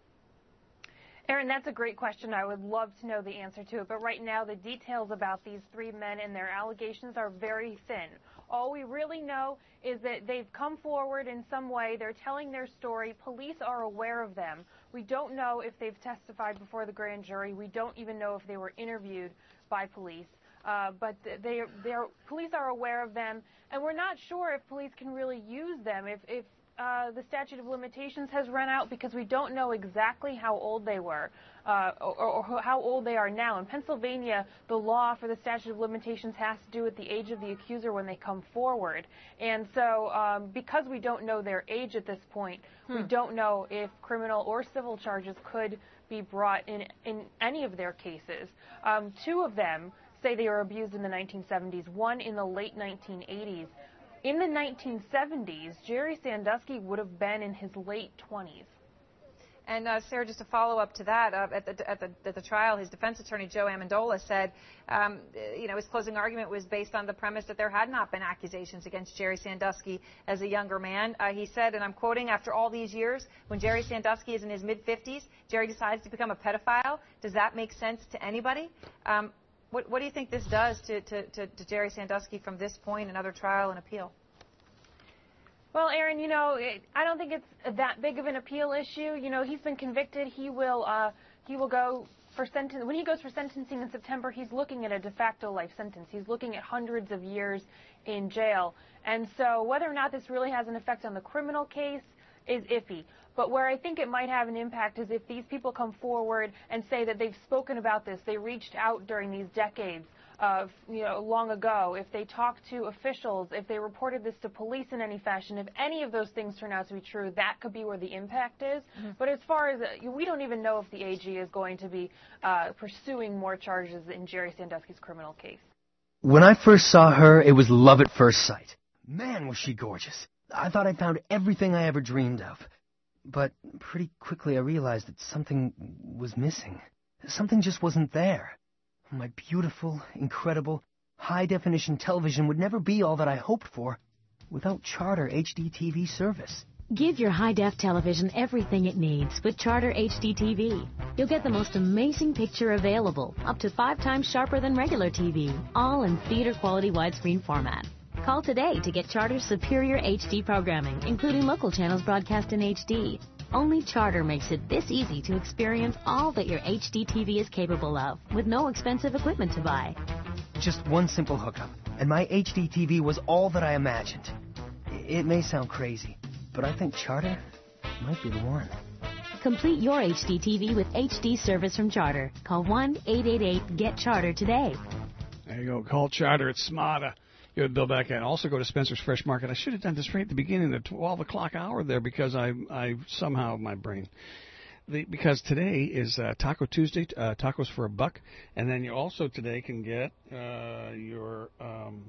Erin, that's a great question. I would love to know the answer to it. But right now, the details about these three men and their allegations are very thin. All we really know is that they've come forward in some way. They're telling their story. Police are aware of them. We don't know if they've testified before the grand jury. We don't even know if they were interviewed by police. Uh, but they, they're, police are aware of them, and we're not sure if police can really use them if, if Uh, the statute of limitations has run out, because we don't know exactly how old they were uh, or, or how old they are now. In Pennsylvania, the law for the statute of limitations has to do with the age of the accuser when they come forward. And so um, because we don't know their age at this point, hmm. we don't know if criminal or civil charges could be brought in, in any of their cases. Um, two of them say they were abused in the nineteen seventies, one in the late nineteen eighties. In the nineteen seventies, Jerry Sandusky would have been in his late twenties. And uh, Sarah, just to follow up to that, uh, at, the, at, the, at the trial, his defense attorney, Joe Amendola, said, um, you know, his closing argument was based on the premise that there had not been accusations against Jerry Sandusky as a younger man. Uh, he said, and I'm quoting, after all these years, when Jerry Sandusky is in his mid-fifties, Jerry decides to become a pedophile. Does that make sense to anybody? Um, What, what do you think this does to, to, to, to Jerry Sandusky from this point, another trial and appeal? Well, Erin, you know, it, I don't think it's that big of an appeal issue. You know, he's been convicted. He will uh, he will go for sentence. When he goes for sentencing in September, he's looking at a de facto life sentence. He's looking at hundreds of years in jail. And so whether or not this really has an effect on the criminal case is iffy. But where I think it might have an impact is if these people come forward and say that they've spoken about this, they reached out during these decades of, you know, long ago, if they talked to officials, if they reported this to police in any fashion, if any of those things turn out to be true, that could be where the impact is. Mm-hmm. But as far as, uh, we don't even know if the A G is going to be uh, pursuing more charges in Jerry Sandusky's criminal case. When I first saw her, it was love at first sight. Man, was she gorgeous. I thought I'd found everything I ever dreamed of. But pretty quickly I realized that something was missing. Something just wasn't there. My beautiful, incredible, high-definition television would never be all that I hoped for without Charter H D T V service. Give your high-def television everything it needs with Charter H D T V. You'll get the most amazing picture available, up to five times sharper than regular T V, all in theater-quality widescreen format. Call today to get Charter's superior H D programming, including local channels broadcast in H D. Only Charter makes it this easy to experience all that your H D T V is capable of, with no expensive equipment to buy. Just one simple hookup, and my H D T V was all that I imagined. It may sound crazy, but I think Charter might be the one. Complete your H D T V with H D service from Charter. Call one eight eight eight get charter today. There you go. Call Charter at SMATA. You would Bill back in. Also go to Spencer's Fresh Market. I should have done this right at the beginning, the twelve o'clock hour there, because I, I somehow my brain. The, because today is uh, Taco Tuesday, uh, tacos for a buck, and then you also today can get uh, your. Um,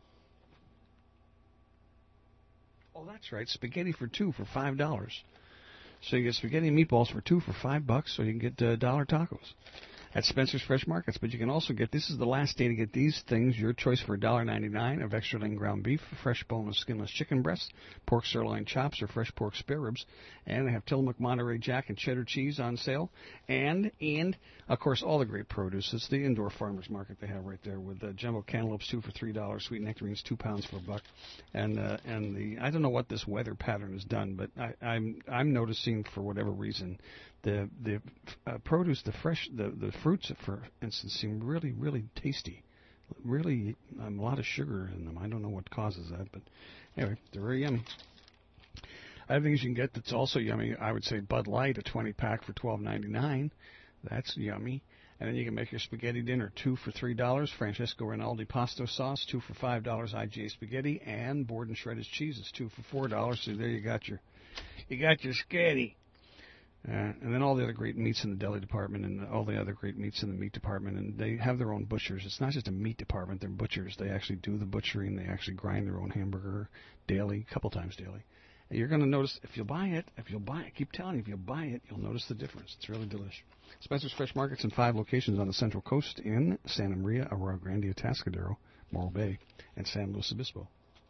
oh, that's right, spaghetti for two for five dollars. So you get spaghetti and meatballs for two for five bucks, so you can get uh, dollar tacos at Spencer's Fresh Markets. But you can also get, this is the last day to get these things, your choice for one dollar ninety-nine of extra lean ground beef, fresh boneless skinless chicken breasts, pork sirloin chops, or fresh pork spare ribs. And they have Tillamook Monterey Jack and cheddar cheese on sale. And, and of course, all the great produce. It's the indoor farmers market they have right there with uh, jumbo cantaloupes, two for three dollars, sweet nectarines, two pounds for a buck. And uh, and the I don't know what this weather pattern has done, but I, I'm I'm noticing for whatever reason, the the uh, produce, the fresh, the, the fruits, for instance, seem really, really tasty. Really, um, a lot of sugar in them. I don't know what causes that, but anyway, they're very yummy. Other things you can get that's also yummy, I would say Bud Light, a twenty pack for twelve ninety-nine. That's yummy. And then you can make your spaghetti dinner, two for three dollars. Francesco Rinaldi Pasto Sauce, two for five dollars. I G A Spaghetti, and Borden Shredded Cheeses, two for four dollars. So there you got your, you got your spaghetti. Uh, and then all the other great meats in the deli department and all the other great meats in the meat department. And they have their own butchers. It's not just a meat department. They're butchers. They actually do the butchering. They actually grind their own hamburger daily, a couple times daily. And you're going to notice, if you'll buy it, if you'll buy it, I keep telling you, if you'll buy it, you'll notice the difference. It's really delicious. Spencer's Fresh Markets in five locations on the Central Coast in Santa Maria, Aurora Grande, Atascadero, Morro Bay, and San Luis Obispo.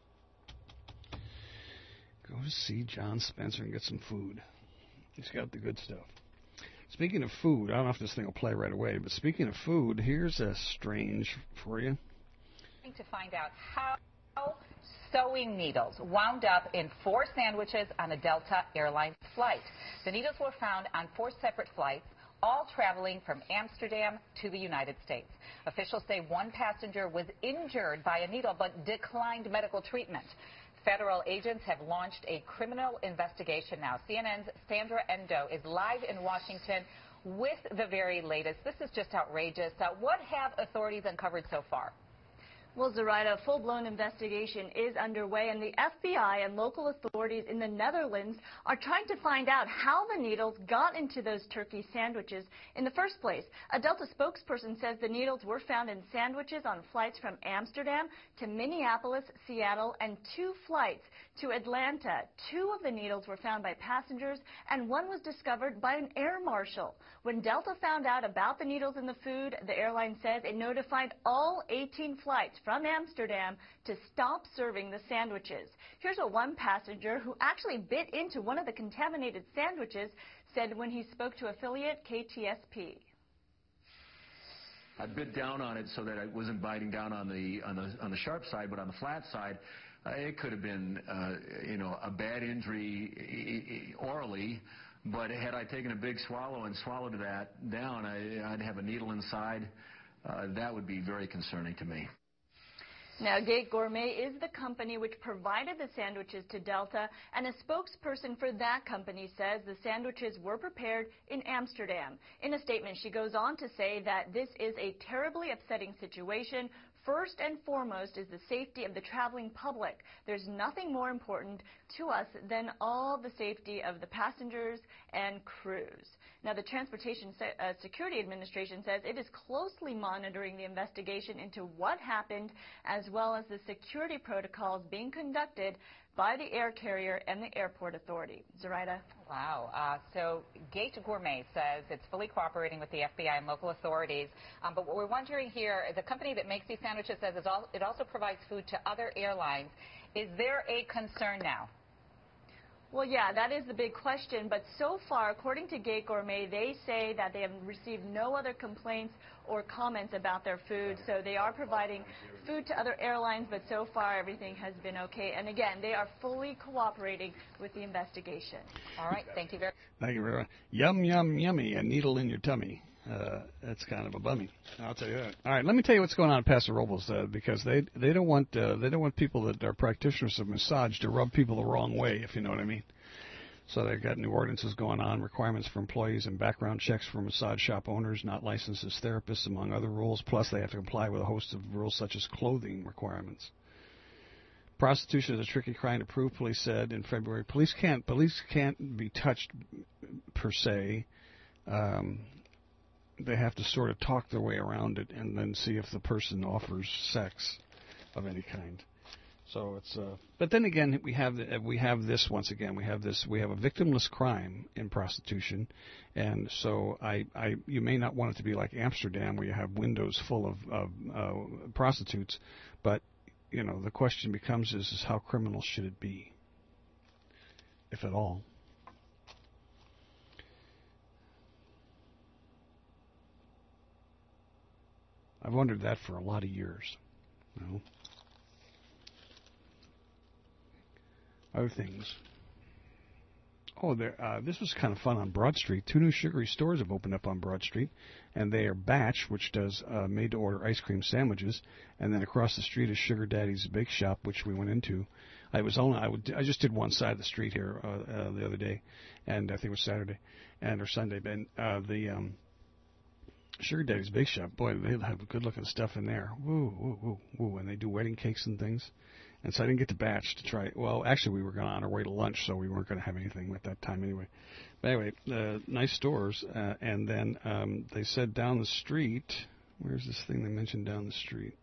Go to see John Spencer and get some food. He's got the good stuff. Speaking of food, I don't know if this thing will play right away, but speaking of food, here's a strange for you. To find out how sewing needles wound up in four sandwiches on a Delta Airlines flight. The needles were found on four separate flights, all traveling from Amsterdam to the United States. Officials say one passenger was injured by a needle but declined medical treatment. Federal agents have launched a criminal investigation now. C N N's Sandra Endo is live in Washington with the very latest. This is just outrageous. Uh, what have authorities uncovered so far? Well, Zoraida, a full-blown investigation is underway, and the F B I and local authorities in the Netherlands are trying to find out how the needles got into those turkey sandwiches in the first place. A Delta spokesperson says the needles were found in sandwiches on flights from Amsterdam to Minneapolis, Seattle, and two flights to Atlanta. Two of the needles were found by passengers, and one was discovered by an air marshal. When Delta found out about the needles in the food, the airline says it notified all eighteen flights from Amsterdam to stop serving the sandwiches. Here's what one passenger who actually bit into one of the contaminated sandwiches said when he spoke to affiliate K T S P. I bit down on it so that I wasn't biting down on the on the on the sharp side, but on the flat side, uh, it could have been uh, you know a bad injury orally. But had I taken a big swallow and swallowed that down, I, I'd have a needle inside. Uh, that would be very concerning to me. Now, Gate Gourmet is the company which provided the sandwiches to Delta, and a spokesperson for that company says the sandwiches were prepared in Amsterdam. In a statement, she goes on to say that this is a terribly upsetting situation. First and foremost is the safety of the traveling public. There's nothing more important to us than all the safety of the passengers and crews. Now, the Transportation Se- uh, Security Administration says it is closely monitoring the investigation into what happened, as well as the security protocols being conducted by the air carrier and the airport authority. Zoraida? Wow. Uh, so Gate Gourmet says it's fully cooperating with the F B I and local authorities. Um, but what we're wondering here, the company that makes these sandwiches says it also provides food to other airlines. Is there a concern now? Well, yeah, that is the big question. But so far, according to Gate Gourmet, they say that they have received no other complaints or comments about their food. So they are providing food to other airlines, but so far everything has been okay. And again, they are fully cooperating with the investigation. All right. Thank you very much. Thank you very much. Yum, yum, yummy, a needle in your tummy. Uh, that's kind of a bummy. I'll tell you that. All right, let me tell you what's going on at Paso Robles, uh, because they they don't want uh, they don't want people that are practitioners of massage to rub people the wrong way, if you know what I mean. So they've got new ordinances going on, requirements for employees and background checks for massage shop owners not licensed as therapists, among other rules. Plus, they have to comply with a host of rules such as clothing requirements. Prostitution is a tricky crime to prove, police said in February. Police can't police can't be touched per se. Um, they have to sort of talk their way around it and then see if the person offers sex of any kind. So it's, uh, but then again, we have we have this once again. We have this. We have a victimless crime in prostitution, and so I, I you may not want it to be like Amsterdam, where you have windows full of, of uh, prostitutes, but you know the question becomes is, is how criminal should it be, if at all? I've wondered that for a lot of years. You know? Other things. Oh, there. Uh, this was kind of fun on Broad Street. Two new sugary stores have opened up on Broad Street, and they are Batch, which does uh, made-to-order ice cream sandwiches, and then across the street is Sugar Daddy's Bake Shop, which we went into. I was only I would I just did one side of the street here uh, uh, the other day, and I think it was Saturday, and or Sunday. And uh, the um, Sugar Daddy's Bake Shop, boy, they have good-looking stuff in there. Woo, woo, woo, woo. And they do wedding cakes and things. And so I didn't get the batch to try it. Well, actually, we were going on our way to lunch, so we weren't going to have anything at that time anyway. But anyway, uh, nice stores. Uh, and then um, they said down the street, where's this thing they mentioned down the street?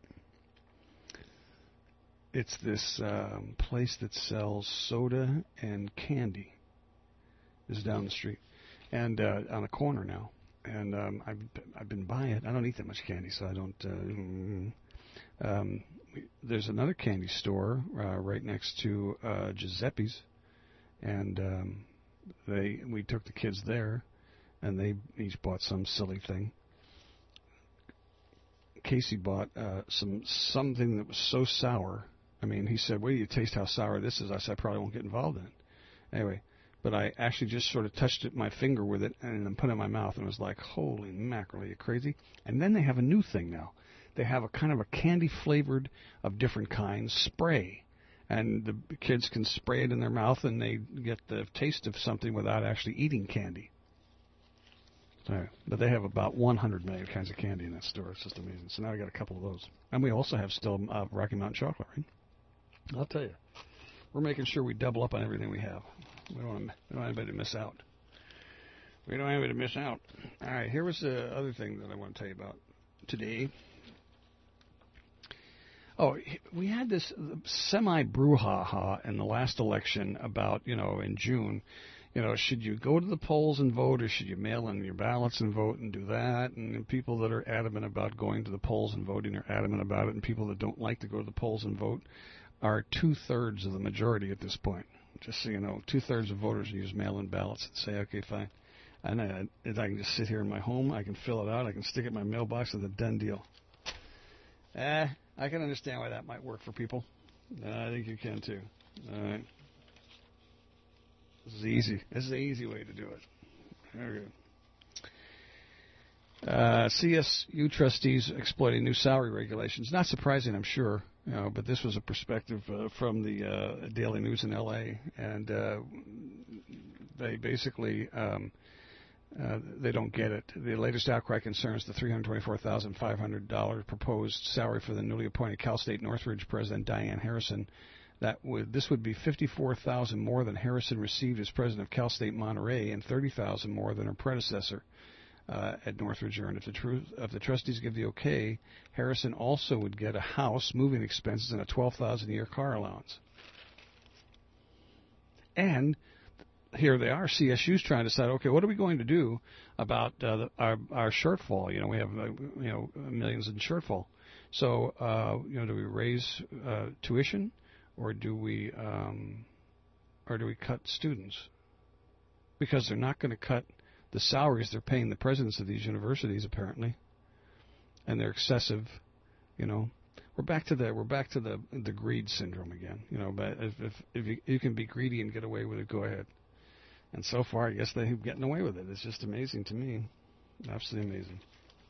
It's this um, place that sells soda and candy. Is down the street. And uh, on a corner now. And um, I've, I've been buying it. I don't eat that much candy, so I don't... Uh, um, there's another candy store uh, right next to uh, Giuseppe's, and um, they we took the kids there, and they each bought some silly thing. Casey bought uh, some something that was so sour. I mean, he said, "Wait till you taste how sour this is." I said, "I probably won't get involved in it." Anyway, but I actually just sort of touched it, my finger with it, and then put it in my mouth, and it was like, "Holy mackerel, are you crazy?" And then they have a new thing now. They have a kind of a candy-flavored of different kinds spray. And the kids can spray it in their mouth, and they get the taste of something without actually eating candy. So, but they have about one hundred million kinds of candy in that store. It's just amazing. So now I got a couple of those. And we also have still uh, Rocky Mountain chocolate, right? I'll tell you. We're making sure we double up on everything we have. We don't want, we don't want anybody to miss out. We don't want anybody to miss out. All right, here was the other thing that I want to tell you about today. Oh, we had this semi-brouhaha in the last election about, you know, in June, you know, should you go to the polls and vote or should you mail in your ballots and vote and do that? And people that are adamant about going to the polls and voting are adamant about it, and people that don't like to go to the polls and vote are two-thirds of the majority at this point. Just so you know, two-thirds of voters use mail-in ballots and say, okay, fine. And I, I can just sit here in my home, I can fill it out, I can stick it in my mailbox, it's a done deal. Eh, I can understand why that might work for people. Uh, I think you can too. All right. This is easy. This is the easy way to do it. Very good. Uh, C S U trustees exploiting new salary regulations. Not surprising, I'm sure. You know, but this was a perspective uh, from the uh, Daily News in L A, and uh, they basically. Um, Uh, they don't get it. The latest outcry concerns the three hundred twenty-four thousand five hundred dollars proposed salary for the newly appointed Cal State Northridge president, Diane Harrison. That would this would be fifty-four thousand dollars more than Harrison received as president of Cal State Monterey, and thirty thousand dollars more than her predecessor uh, at Northridge earned. If the, tru- if the trustees give the okay, Harrison also would get a house, moving expenses, and a twelve thousand dollars a year car allowance. And here they are, C S U's trying to decide, okay, what are we going to do about uh, the, our our shortfall? You know, we have uh, you know millions in shortfall. So uh, you know, do we raise uh, tuition, or do we um, or do we cut students? Because they're not going to cut the salaries they're paying the presidents of these universities, apparently, and they're excessive. You know, we're back to the we're back to the the greed syndrome again. You know, but if if, if you, you can be greedy and get away with it, go ahead. And so far, I guess they're getting away with it. It's just amazing to me. Absolutely amazing.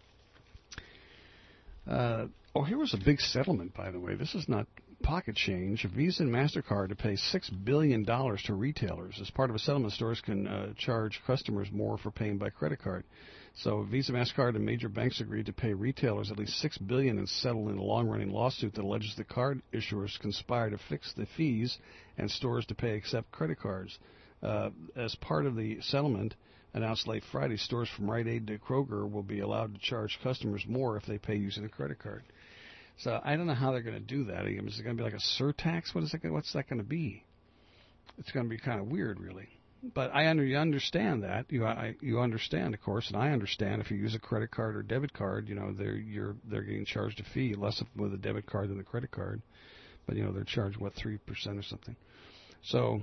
Uh, oh, here was a big settlement, by the way. This is not pocket change. Visa and MasterCard to pay six billion dollars to retailers. As part of a settlement, stores can uh, charge customers more for paying by credit card. So Visa, MasterCard, and major banks agreed to pay retailers at least six billion dollars and settle in a long-running lawsuit that alleges the card issuers conspire to fix the fees and stores to pay accept credit cards. Uh, as part of the settlement announced late Friday, stores from Rite Aid to Kroger will be allowed to charge customers more if they pay using a credit card. So I don't know how they're going to do that. Is it going to be like a surtax? What is that? What's that going to be? It's going to be kind of weird, really. But I under, you understand that. You I, you understand, of course, and I understand if you use a credit card or debit card, you know, they're you're they're getting charged a fee, less with a debit card than the credit card. But you know, they're charged what three percent or something. So.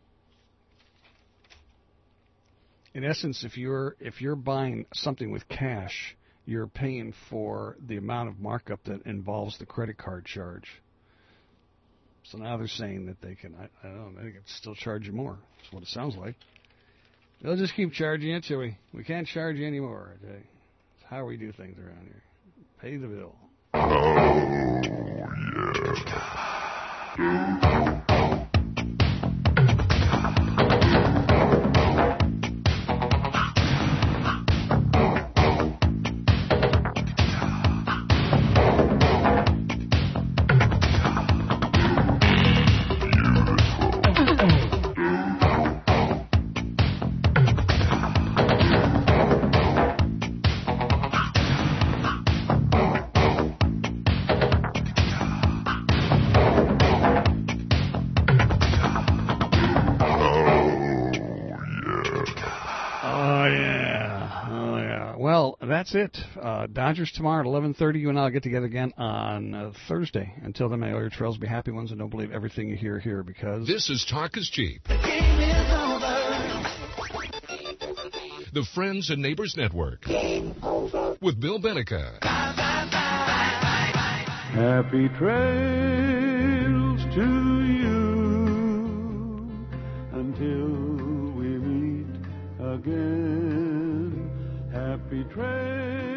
In essence, if you're if you're buying something with cash, you're paying for the amount of markup that involves the credit card charge. So now they're saying that they can, I, I don't know, they can still charge you more. That's what it sounds like. They'll just keep charging you till we, we can't charge you anymore. That's how we do things around here. Pay the bill. Oh, yeah. Well, that's it. Uh, Dodgers tomorrow at eleven thirty. You and I will get together again on uh, Thursday. Until then, may all your trails be happy ones, and don't believe everything you hear here, because this is Talk is Cheap. The game is over. The Friends and Neighbors Network. Game over. With Bill Benica. Bye, bye, bye, bye, bye. Happy trails to you until we meet again. Happy trails.